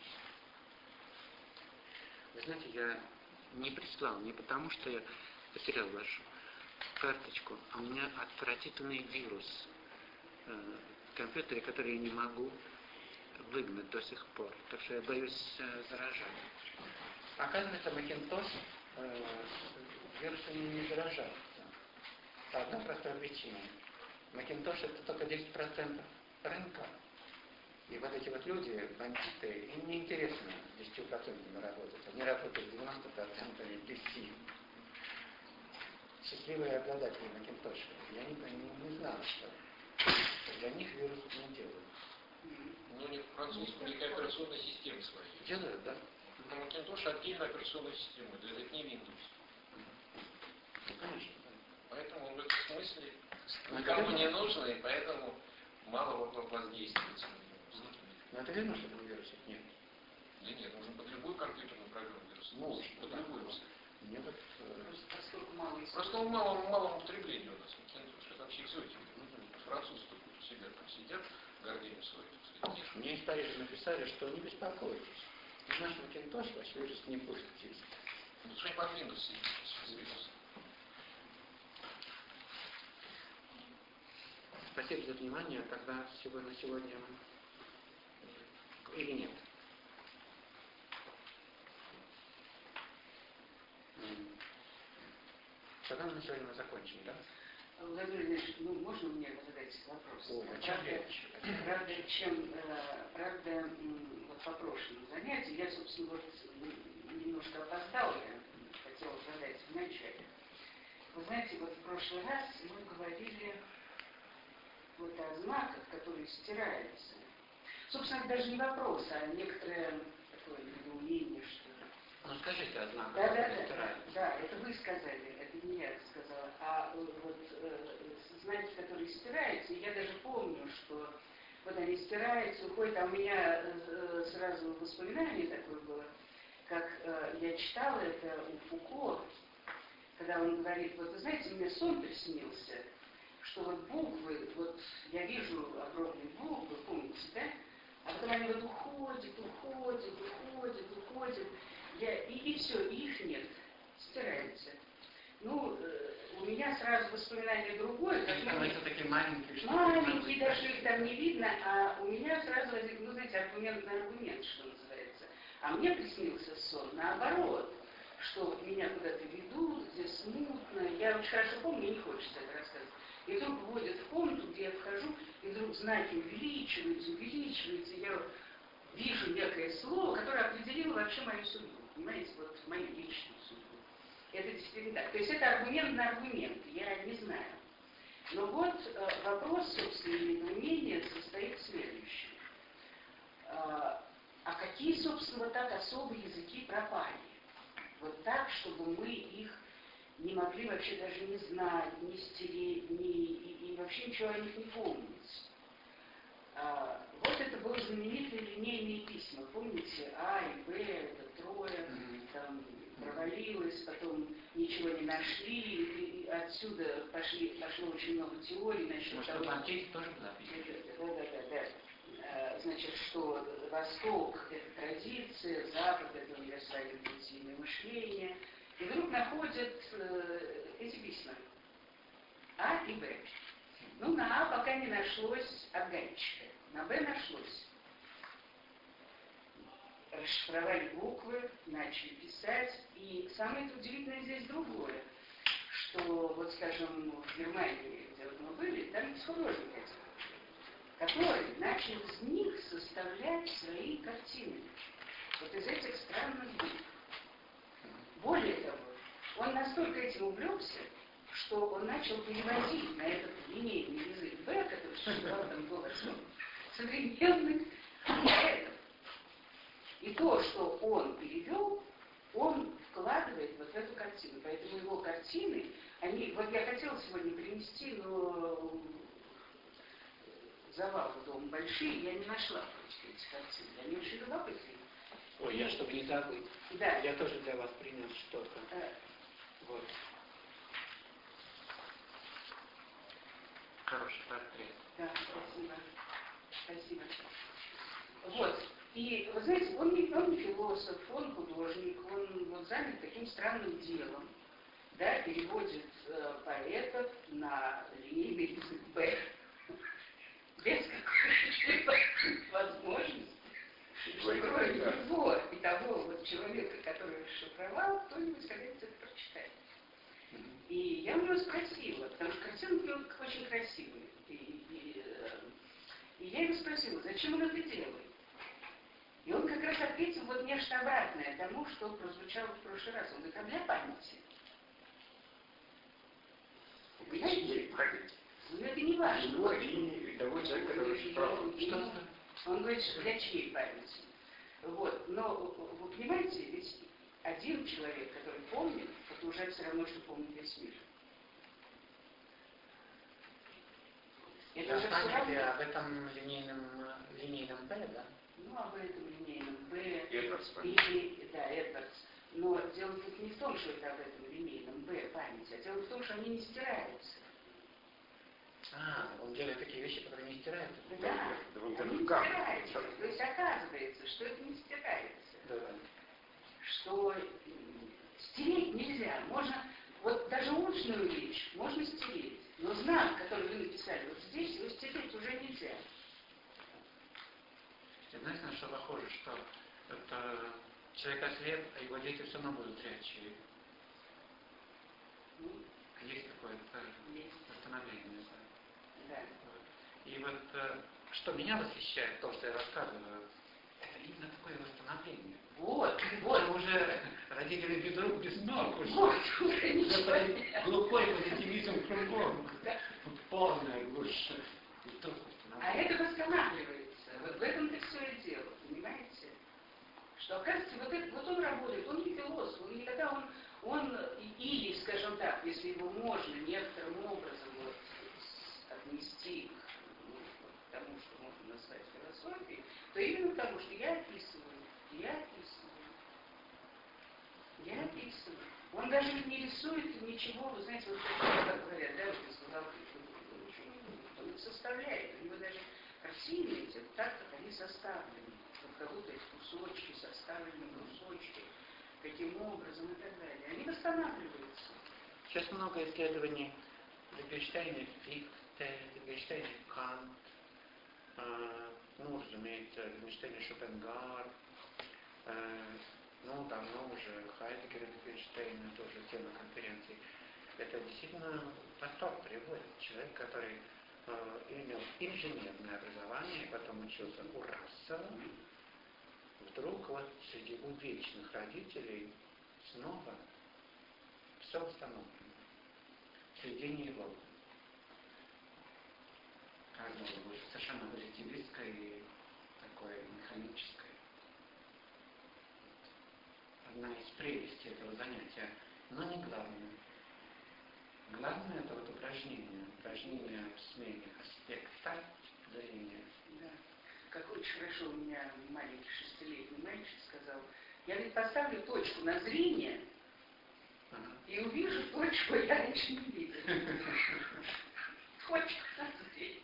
Вы знаете, я не прислал, не потому что я потерял вашу карточку, а у меня отвратительный вирус в компьютере, который я не могу выгнать до сих пор. Так что я боюсь заражать. Оказывается, Macintosh вирусами не заражается. По одной простой причине. Macintosh это только 10% рынка. И вот эти вот люди, бандиты, им не интересно 10% работать. Они работают 90% PC. Счастливые обладатели Macintosh. Я не знал, что для них вирус не делают. Ну, у них французская, у них операционная система своя. Делают, да? На Macintosh отдельная операционная система, это не Windows. Конечно. Поэтому в этом смысле никому не нужно, и поэтому мало воздействует. Но это верно, что там вирусов нет? Да нет, нужно под любую компьютерную программу вирус. Может, под любую. Мне вот... Просто в малом употреблении у нас Macintosh. Это вообще экзотика. Французы тут у себя там сидят, гордыню свою, так сказать. Мне из Парижа написали, что не беспокойтесь. Наш Macintosh ваш вирус не будет здесь. Ну, что они под Windows сидят. Спасибо за внимание. Тогда на сегодня или нет? Тогда мы сегодня закончим, да? Владимир Ильич, ну можно мне задать вопрос? Ой, Правда, вот по прошлому занятию, я, собственно, вот немножко опоздал, я хотела задать в начале. Вы знаете, вот в прошлый раз мы говорили вот о знаках, которые стираются. Собственно, это даже не вопрос, а некоторое такое недоумение, что ли. Ну скажите о знаках, которые стираются. Да, это вы сказали, это не я сказала. А вот знаки, которые стираются, я даже помню, что вот они стираются, уходят, а у меня сразу воспоминание такое было, как я читала это у Фуко, когда он говорит, вот вы знаете, мне сон приснился, что вот буквы, вот я вижу огромные буквы, помните, да? А потом они вот уходят, и все, и их нет, стираются. Ну, у меня сразу воспоминание другое. Они становятся такие маленькие. Маленькие, даже их там не видно, а у меня сразу возник, ну, знаете, аргумент на аргумент, что называется. А мне приснился сон наоборот, что вот меня куда-то ведут, где смутно. Я очень хорошо помню, мне не хочется это рассказывать. И вдруг вводят в комнату, где я вхожу, и вдруг знаки увеличиваются, и я вижу некое слово, которое определило вообще мою судьбу. Понимаете, вот мою личную судьбу. Это действительно так. То есть это аргумент на аргумент, я не знаю. Но вот вопрос, собственно, недоумения состоит в следующем. А какие, собственно, вот так особые языки пропали? Вот так, чтобы мы их не могли вообще даже не знать, не стереть, и вообще ничего о них не помнить. Вот это были знаменитые линейные письма, помните, А и Б, это трое, там провалилось, потом ничего не нашли, и отсюда пошло очень много теорий насчет Может, того, в Атлантиде тоже была письма? Да. Значит, что Восток – это традиция, Запад – это универсальное позитивное мышление. И вдруг находят эти письма А и Б. Ну, на А пока не нашлось органчика, на Б нашлось. Расшифровали буквы, начали писать. И самое удивительное здесь другое, что, вот скажем, в Германии, где вот мы были, там есть художник один, который начал из них составлять свои картины. Вот из этих странных букв. Более того, он настолько этим увлекся, что он начал переводить на этот линейный язык Б, который существовал там до 8, современных поэтов. И то, что он перевел, он вкладывает вот в эту картину. Поэтому его картины, они, вот я хотела сегодня принести, но завал в дом большие, я не нашла просто эти картины. Они очень любопытные. Ой, я чтобы не забыть. Да. Я тоже для вас принес что-то. Вот. Хороший портрет. Да, спасибо. Вот. И, вы знаете, он не философ, он художник, он вот занят таким странным делом. Да, переводит поэтов на линейный язык Б. Без какой-либо возможности. Кроме него и того вот человека, который расшифровал, кто-нибудь когда-нибудь это прочитает. И я у него спросила, потому что картины были очень красивые. И я его спросила, зачем он это делает? И он как раз ответил вот нечто обратное тому, что прозвучало в прошлый раз. Он говорит, а для памяти. Понимаете? Ну это не важно. Того человека, который расшифровал. Он говорит, что для чьей памяти. Вот. Но вы понимаете, ведь один человек, который помнит, это уже все равно, что помнит весь мир. Это же все равно. Об этом линейном Б, да? Ну, об этом линейном Б. Эдвардс, Да, Эдвардс. Но дело тут не в том, что это об этом линейном Б памяти, а дело в том, что они не стираются. Он делает такие вещи, которые не стираются. Да, они не стираются. То есть оказывается, что это не стирается. Да. Что стереть нельзя. Можно, вот даже устную речь можно стереть. Но знак, который вы написали вот здесь, его стереть уже нельзя. Знаете, на что похоже? Что это человек ослеп, а его дети все равно будут зрячие. Есть такое восстановление. Да. И вот что меня восхищает, то, что я рассказываю, это именно такое восстановление. Вот. Уже родители без рук, без ног. Уже ничего нет. Глухой позитивизм кругом. Полная гуша. А это восстанавливается. Вот в этом-то все и дело, понимаете? Что, оказывается, вот он работает, он не философ, он никогда или, скажем так, если его можно некоторым образом вот отнести к тому, что можно назвать философией, то именно потому, что я описываю. Он даже не рисует ничего, вы знаете, вот как говорят, да, вот из головы, ничего не будет, он составляет, у него даже картины эти, так как они составлены, вот как будто эти кусочки, составлены кусочки, каким образом и так далее, они восстанавливаются. Сейчас много исследований Wittgenstein, Fichte, Wittgenstein, Кант, разумеется, Wittgenstein, Шопенгауэр, давно уже Хайдеггер, Wittgenstein, тоже тема конференции. Это действительно восторг приводит. Человек, который имел инженерное образование, потом учился у Рассела, вдруг вот среди увечных родителей снова все восстановлено. Сведение его совершенно позитивистское и такое механическое. одна из прелестей этого занятия, но не главное. Главное это вот упражнение в смене аспекта зрения. Да. Как очень хорошо у меня маленький 6-летний мальчик сказал, я ведь поставлю точку на зрение и увижу то, чего я раньше не видел. Точка на зрение.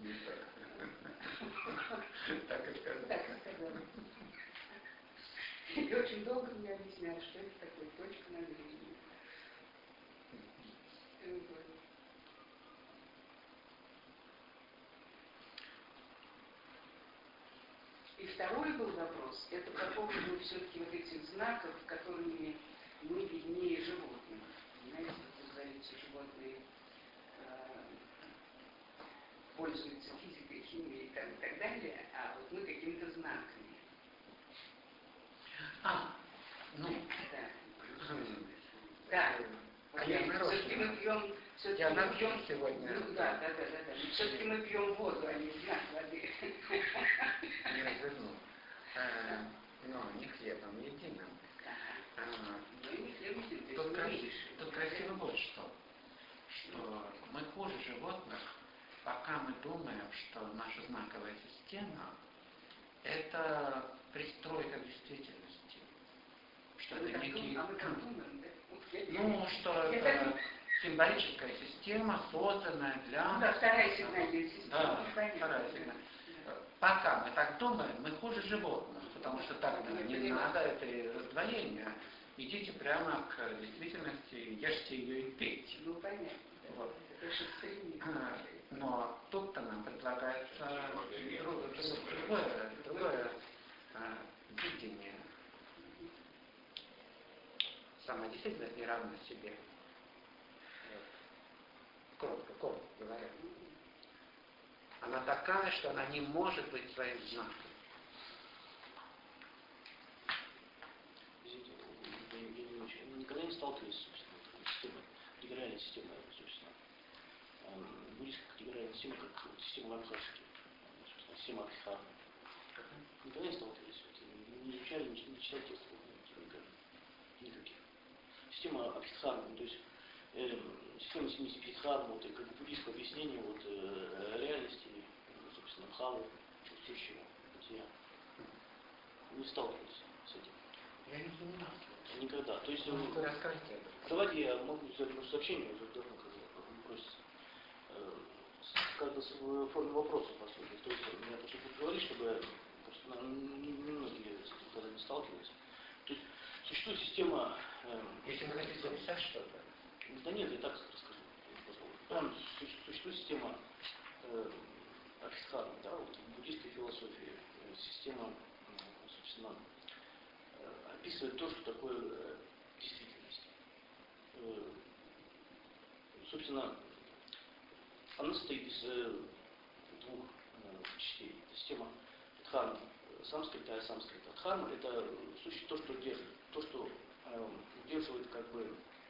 Так и сказал. Так и сказал. И очень долго мне объяснял, что это такое точка на зрение. И второй был вопрос, это по поводу все-таки вот этих знаков, которыми мы виднее животных. Знаете, вы говорите, животные пользуются физикой, химией и так далее, а вот мы какими-то знаками. Ну, да. А я нарочно. Все-таки мы пьем, сегодня. Ну, да. Все-таки мы пьем воду, а не знак воды. Не развернул. Но не хлебом единым. Тут красиво вот что мы хуже животных, пока мы думаем, что наша знаковая система это пристройка к действительности. Что это некий... Ну, что это символическая система, созданная для... Да, вторая сигнальная система. Да, вторая сигнальная. Пока мы так думаем, мы хуже животных, потому что так не надо, это раздвоение. Идите прямо к действительности, ешьте ее и пейте. Ну, понятно. Вот. Это же стремится. Но тут-то нам предлагается другое видение. Сама действительность не равна себе. Коротко говоря. Она такая, что она не может быть своим знаком. Вы никогда не сталкивались, собственно, с системой, категориальной системой, собственно. Буддийская категориальная система, как система Рамхашки, собственно, система Абхидхармы. Никогда не сталкивались? Не изучали, не читали текстов никаких. Система Абхидхармы, то есть система Абхидхармы, вот, как буддийское объяснение вот, реальности, собственно, бхавы, сущего бытия. Не сталкивались с этим? Я не занимался. Никогда. То есть, вы расскажете об этом. Давайте я могу сделать просто сообщение, уже давно, как вы просите. Как-то в форме вопроса, по сути. То есть, меня просто говорить, чтобы просто немногие с этим когда не сталкивались. То есть, существует система... Если вы хотите записать что-то. Да нет, я так расскажу. Существует система Абхидхармы, да, вот в буддийской философии. Система, собственно, описывает то, что такое действительность. Собственно, она состоит из двух частей. Система дхармы санскрита и санскрита. Дхарма – это то, что держит, то, что удерживает, как бы,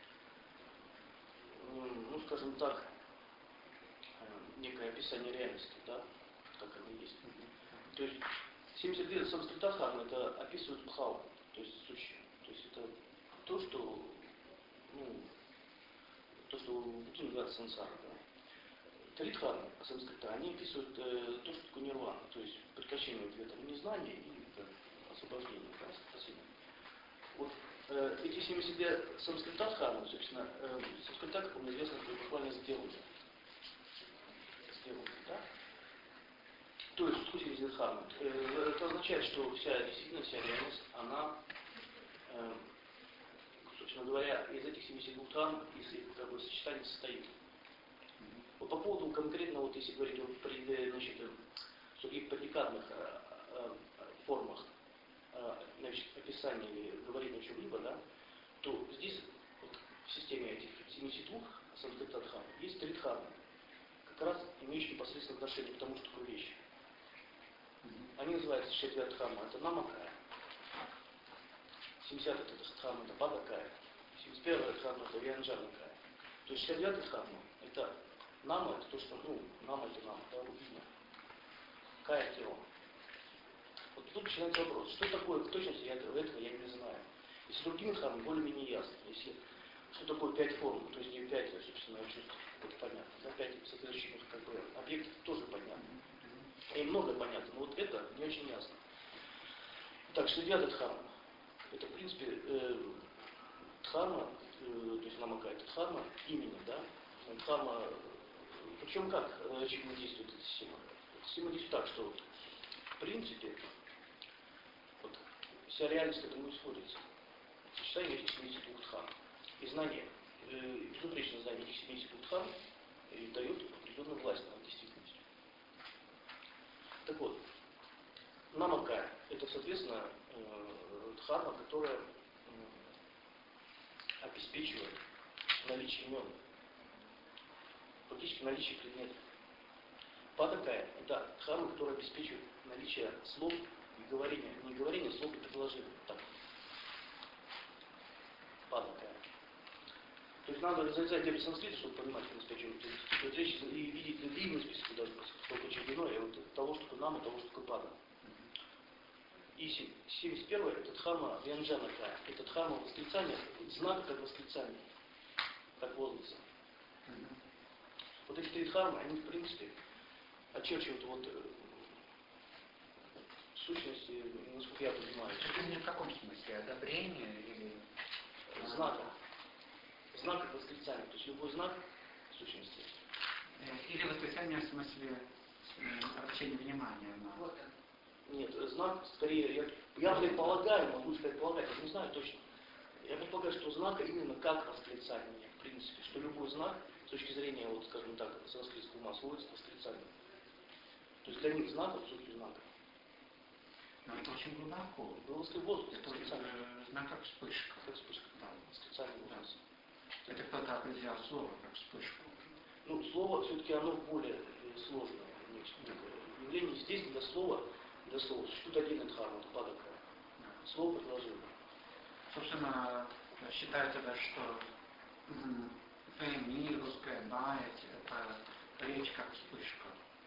ну, скажем так, некое описание реальности, да, как оно есть. То есть 70 лет санскрита дхармы это описывает бхаву, то есть сущее. То есть это то, что, ну, то, что в буддизме называется сансара, да. Тридхармы, санскрита, они описывают то, что такое нирвана, то есть прекращение вот этого незнания и освобождение, да, спасибо. Вот эти 70 лет санскрита дхармы, собственно, санскрита, как вам известно, это буквально сделано, да? То есть, что такое дхарма? Это означает, что вся действительность, вся реальность, она, собственно говоря, из этих 72 дхарм, из их как бы сочетаний состоит. Вот по поводу конкретно, вот если говорить о предикатных формах значит, описания или говорения о чем-либо, да, то здесь вот, в системе этих 72 санскрита дхарм есть 3 дхармы, как раз имеющие непосредственное отношение к тому, что такое вещь. Они называются 69 дхарма, это намакая. 70 это дхарма, это бадакая. 71 дхарма, это вьянджанакая. То есть 69 дхарма, это нама, это то, что, ну, нама это нама, да, имя. Кая тело. Вот тут начинается вопрос, что такое в точности, этого я не знаю. И С другими храмами более-менее ясно. Если что такое 5 форм, то есть не 5, собственно, чувств, это понятно. Да, 5 соответствующих как бы объектов тоже понятно. И много понятно, но вот это не очень ясно. Так, что девятый дхарма. Это, в принципе, дхарма, то есть намака, это дхарма имени, да? Дхарма, причем как очевидно действует эта система? Эта система действует так, что вот, в принципе, вот, вся реальность к этому и сводится. Сочетание этих 72 дхарм. И знание, безупречное знание этих 72 дхарм дает определенную власть над действительностью. Так вот, намака – это, соответственно, дхарма, которая обеспечивает наличие имен, фактически наличие предметов. Падакая – это дхарма, которая обеспечивает наличие слов и говорения, не говорения слов и предложений. Так. Падакая. То есть надо разрезать где-то санскрит, чтобы понимать, в принципе, о чем это. Вот речь и видеть длинный список даже, сколько очередно, и вот того, что такое нам, и того, что такое пада. И 71 это дхарма вьянджанака, это дхарма восклицания, знака как восклицание, как возгласа. Вот эти 3 дхармы, они в принципе очерчивают вот сущности, насколько я понимаю. Это в каком смысле? Одобрение или знака? Знак как восклицание, то есть любой знак сущности. Или восклицание в смысле обращения внимания на... Вот он. Нет, знак, скорее, я предполагаю, могу сказать полагать, я не знаю точно. Я предполагаю, что знак именно как восклицание, в принципе, что любой знак, с точки зрения, вот, скажем так, санскритского ума, сводится к восклицанию. То есть для них знак, в сути знака. Но это очень глубоко. Возглас, Это восклицание. знак как вспышка. Как вспышка, да, восклицание возгласа. Это кто-то определял слово как вспышку. Ну, слово все-таки оно более сложное нечто такое явление. Здесь для слова существует отдельная дхарма, это падака. Слово предложение. Собственно, считается даже, что фэми, русская баять, это речь как вспышка.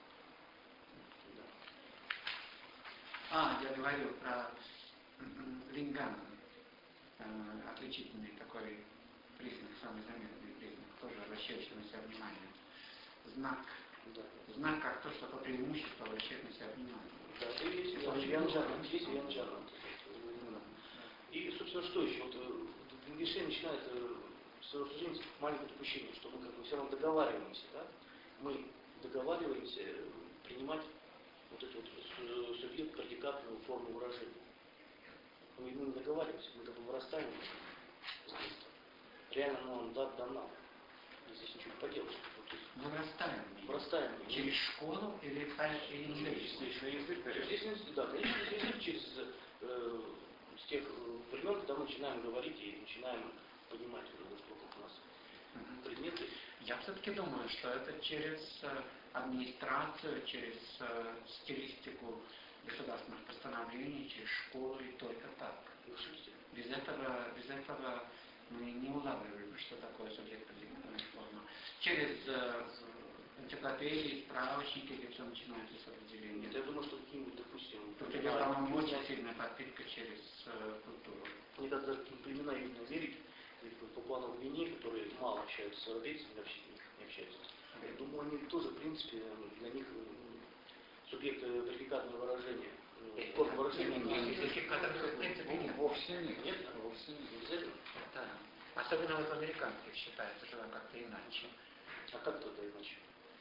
Я говорил про лингам, отличительный такой признак, самый заметный признак, тоже обращающий на себя внимание. Знак. Да. Знак как то, что по преимуществу обращает на себя внимание. Да, это есть вьянджана. И, собственно, что еще? Вот в Ингише начинает свое рассуждение с маленького допущения, что мы как бы все равно договариваемся, да? Мы договариваемся принимать вот эту вот субъект-предикатную форму выражения. Мы не договариваемся, мы как бы вырастаем из детства. Реально нам дана. Здесь ничего не поделаешь. Вырастаем. Через школу или Здесь, да, конечно, язык через с тех времен, когда мы начинаем говорить и начинаем понимать, что вокруг нас предметы. Я все-таки думаю, что это через администрацию, через стилистику государственных постановлений, через школу и только так. Без этого мы не улавливаем, что такое субъект-предикатная форма. Через энциклопедии, справочники, где все начинается с определения. Нет, я думаю, что какие-нибудь, допустим... Тут идет, по-моему, очень сильная подпитка через культуру. Мне кажется, даже какие-то племена Южной Америки, по Папуа-Новой Гвинее, которые мало общаются с европейцами, вообще не общаются. Я думаю, они тоже, в принципе, для них субъект предикатного выражения. Форма выражения. Языки, которых в принципе нет. Вовсе нет. Нет? Вовсе нет. Обязательно? Да. Особенно вот в американских считается, что как-то иначе. А как тогда иначе?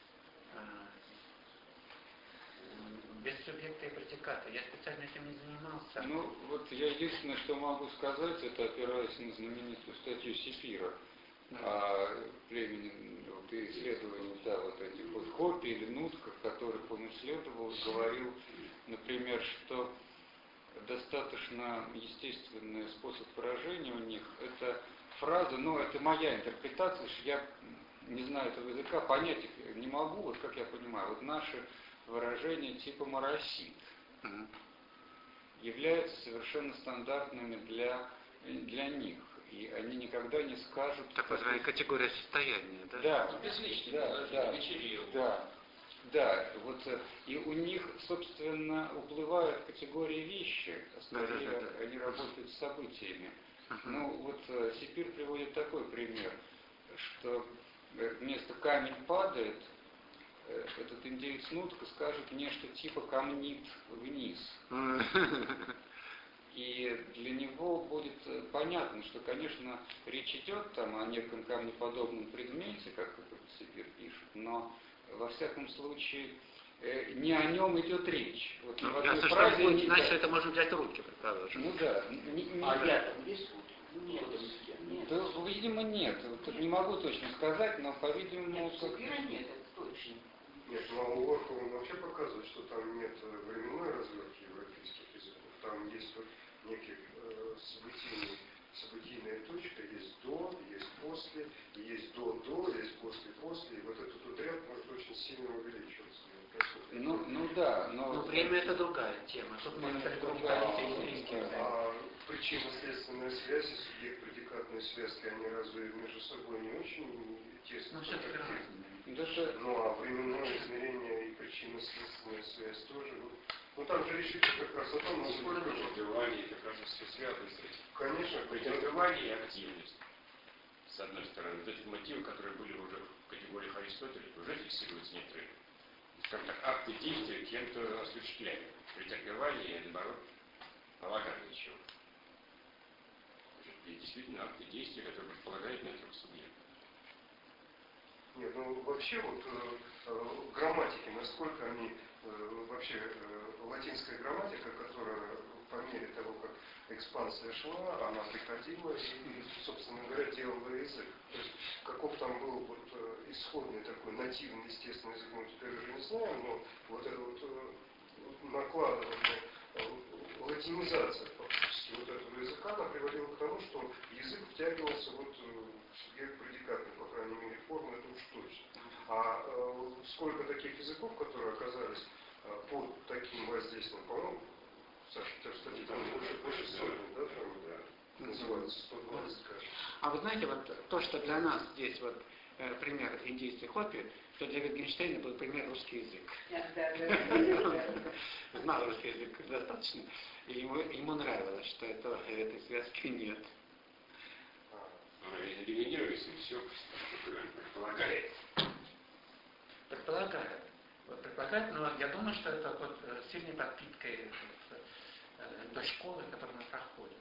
Без субъекта и предиката. Я специально этим не занимался. Ну, вот я единственное, что могу сказать, это опираясь на знаменитую статью Сефира о племени, вот, исследований, да, вот этих вот хопи или нутках, которых он исследовал, говорил, например, что достаточно естественный способ выражения у них, это фраза, но это моя интерпретация, что я не знаю этого языка, понять их не могу, вот как я понимаю, вот наши выражения типа «моросит» являются совершенно стандартными для них. И они никогда не скажут... Так называемая категория состояния, да? Да, Безличные вечерил. да, вот и у них, собственно, уплывают категории вещи, скорее они работают с событиями. Ну, вот Сипир приводит такой пример, что вместо камень падает, этот индеец Нутка скажет нечто типа камнит вниз. И для него будет понятно, что, конечно, речь идет там о неком камнеподобном предмете, как это Сипир пишет, но во всяком случае не о нем идет речь. Вот в одной фразе значит, это можно взять в руки, предположим. Ну да. А я там есть? Нет, нет. Да, видимо, нет. Вот не могу точно сказать, но, по-видимому... Нет, Сипира нет, это точно. Нет, но у Орхова он вообще показывает, что там нет временной развертки европейских языков. Там есть вот некий событийная точка, есть до, есть после, и есть до, есть после, и вот этот вот ряд может очень сильно увеличиваться. Ну да, но время это другая тема. Тут мы причинно-следственная связь и субъект-предикатные связки, они разве между собой не очень тесно контактируют? Ну а временное измерение и причинно-следственная связь тоже. Ну там же речь идет как раз о том, что претерпевание, это как раз все связано с этим. Конечно, претерпевание и активность. С одной стороны, вот эти мотивы, которые были уже в категориях Аристотеля, уже фиксируются некоторые, скажем так, акты действия кем-то осуществляемые. Претерпевание, наоборот, полагание чего. И действительно акты действия, которые предполагают некоторых субъектов. Нет, ну вообще вот грамматики, насколько они вообще латинская грамматика, которая по мере того, как экспансия шла, она приходила и, собственно говоря, делала язык. То есть каков там был вот исходный такой нативный, естественный язык, мы теперь уже не знаем, но вот это вот накладывание, латинизация фактически вот этого языка, она приводила к тому, что язык втягивался вот в субъект-предикатный, по крайней мере, форму, это уж точно. А сколько таких языков, которые оказались под таким воздействием, по-моему, Саша, у тебя, кстати, там больше сотни, да, там называется 120, кажется. А вы знаете, вот то, что для нас здесь вот пример индийской копии, то для Wittgensteina был пример русский язык. Знал русский язык достаточно, и ему нравилось, что этой связки нет. Элиминируется и все предполагает. Предполагает, но я думаю, что это вот сильной подпиткой той школы, которую мы проходим.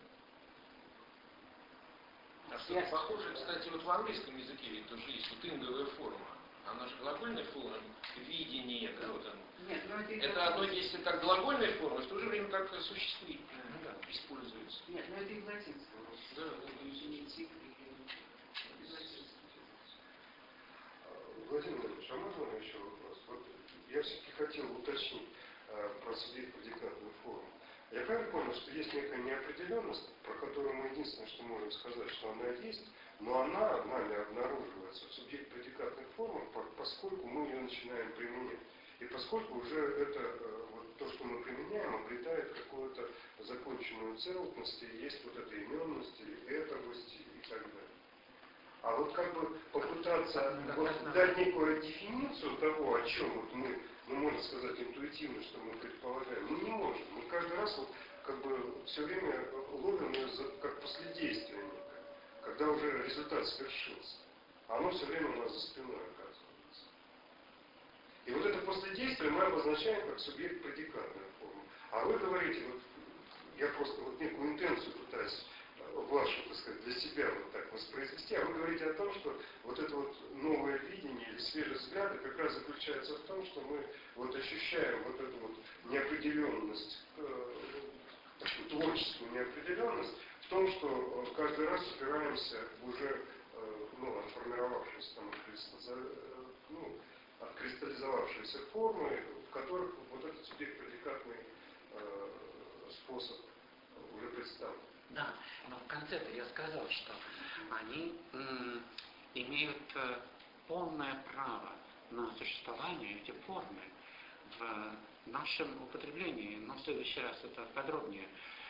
А что похоже, кстати, вот в английском языке ведь тоже есть вот инговая форма. Она же глагольная форма, видение, да, вот оно. Нет, но это одно действие как глагольная форма, в то же время как существительное используется. Нет, но это и в латинском. Да, Владимир Владимирович, а можно еще вопрос? Вот я все-таки хотел уточнить про субъект-предикатную форму. Я правильно понял, что есть некая неопределенность, про которую мы единственное, что можем сказать, что она есть, но она нами обнаруживается в субъект-предикатных формах, поскольку мы ее начинаем применять. И поскольку уже это, вот то, что мы применяем, обретает какую-то законченную целостность, и есть вот эта именность, или этовость, и так далее. А вот как бы попытаться дать некую дефиницию того, о чем вот мы можем сказать интуитивно, что мы предполагаем, мы не можем. Мы каждый раз вот как бы все время ловим ее как последействие некое, когда уже результат свершился. А оно все время у нас за спиной оказывается. И вот это последействие мы обозначаем как субъект-предикатную форму. А вы говорите, вот я просто вот некую интенцию пытаюсь вашу, так сказать, для себя вот так воспроизвести, а вы говорите о том, что вот это вот новое видение или свежие взгляды как раз заключается в том, что мы вот ощущаем вот эту вот неопределенность, такую творческую неопределенность в том, что каждый раз опираемся в уже отформировавшиеся там откристаллизовавшиеся формы, в которых вот этот субъект-предикатный способ уже представлен. Да, но в конце-то я сказал, что они имеют полное право на существование, эти формы, в нашем употреблении. Но в следующий раз это подробнее.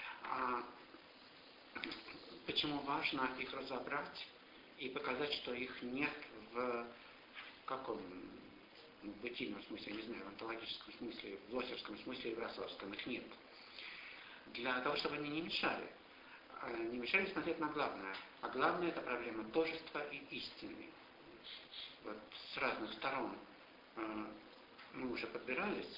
Почему важно их разобрать и показать, что их нет в каком бытийном смысле, не знаю, в онтологическом смысле, в Лосевском смысле и в Россовском, их нет. Для того, чтобы они не мешали. не мешали смотреть на главное. А главное — это проблема тожества и истины. Вот с разных сторон мы уже подбирались,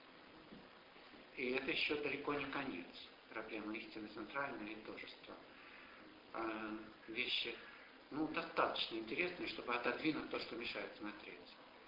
и это еще далеко не конец. Проблема истины центральная и тожества. Вещи, достаточно интересные, чтобы отодвинуть то, что мешает смотреть.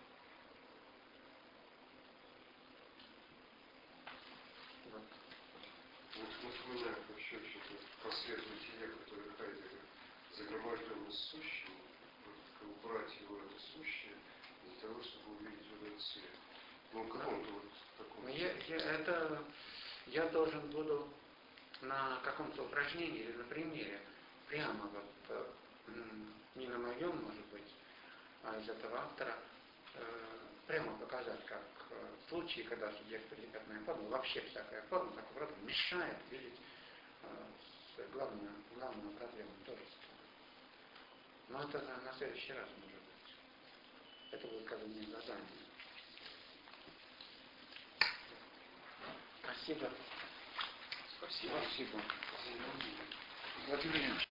Напоминаю вообще что-то по свету бытия, которое Хайдеггер загроможденно сущим, убрать его это сущее, для того, чтобы увидеть вот этот свет. Каком-то вот таком. Я должен буду на каком-то упражнении или на примере, прямо вот, не на моем, может быть, а из этого автора, прямо показать, как в случае, когда субъект предикатная форма, вообще всякая форма, такого рода, мешает видеть главную проблему тожества. Но это на следующий раз, может быть. Это будет как бы не задание. Спасибо. Спасибо. Спасибо. Владимир Ильич.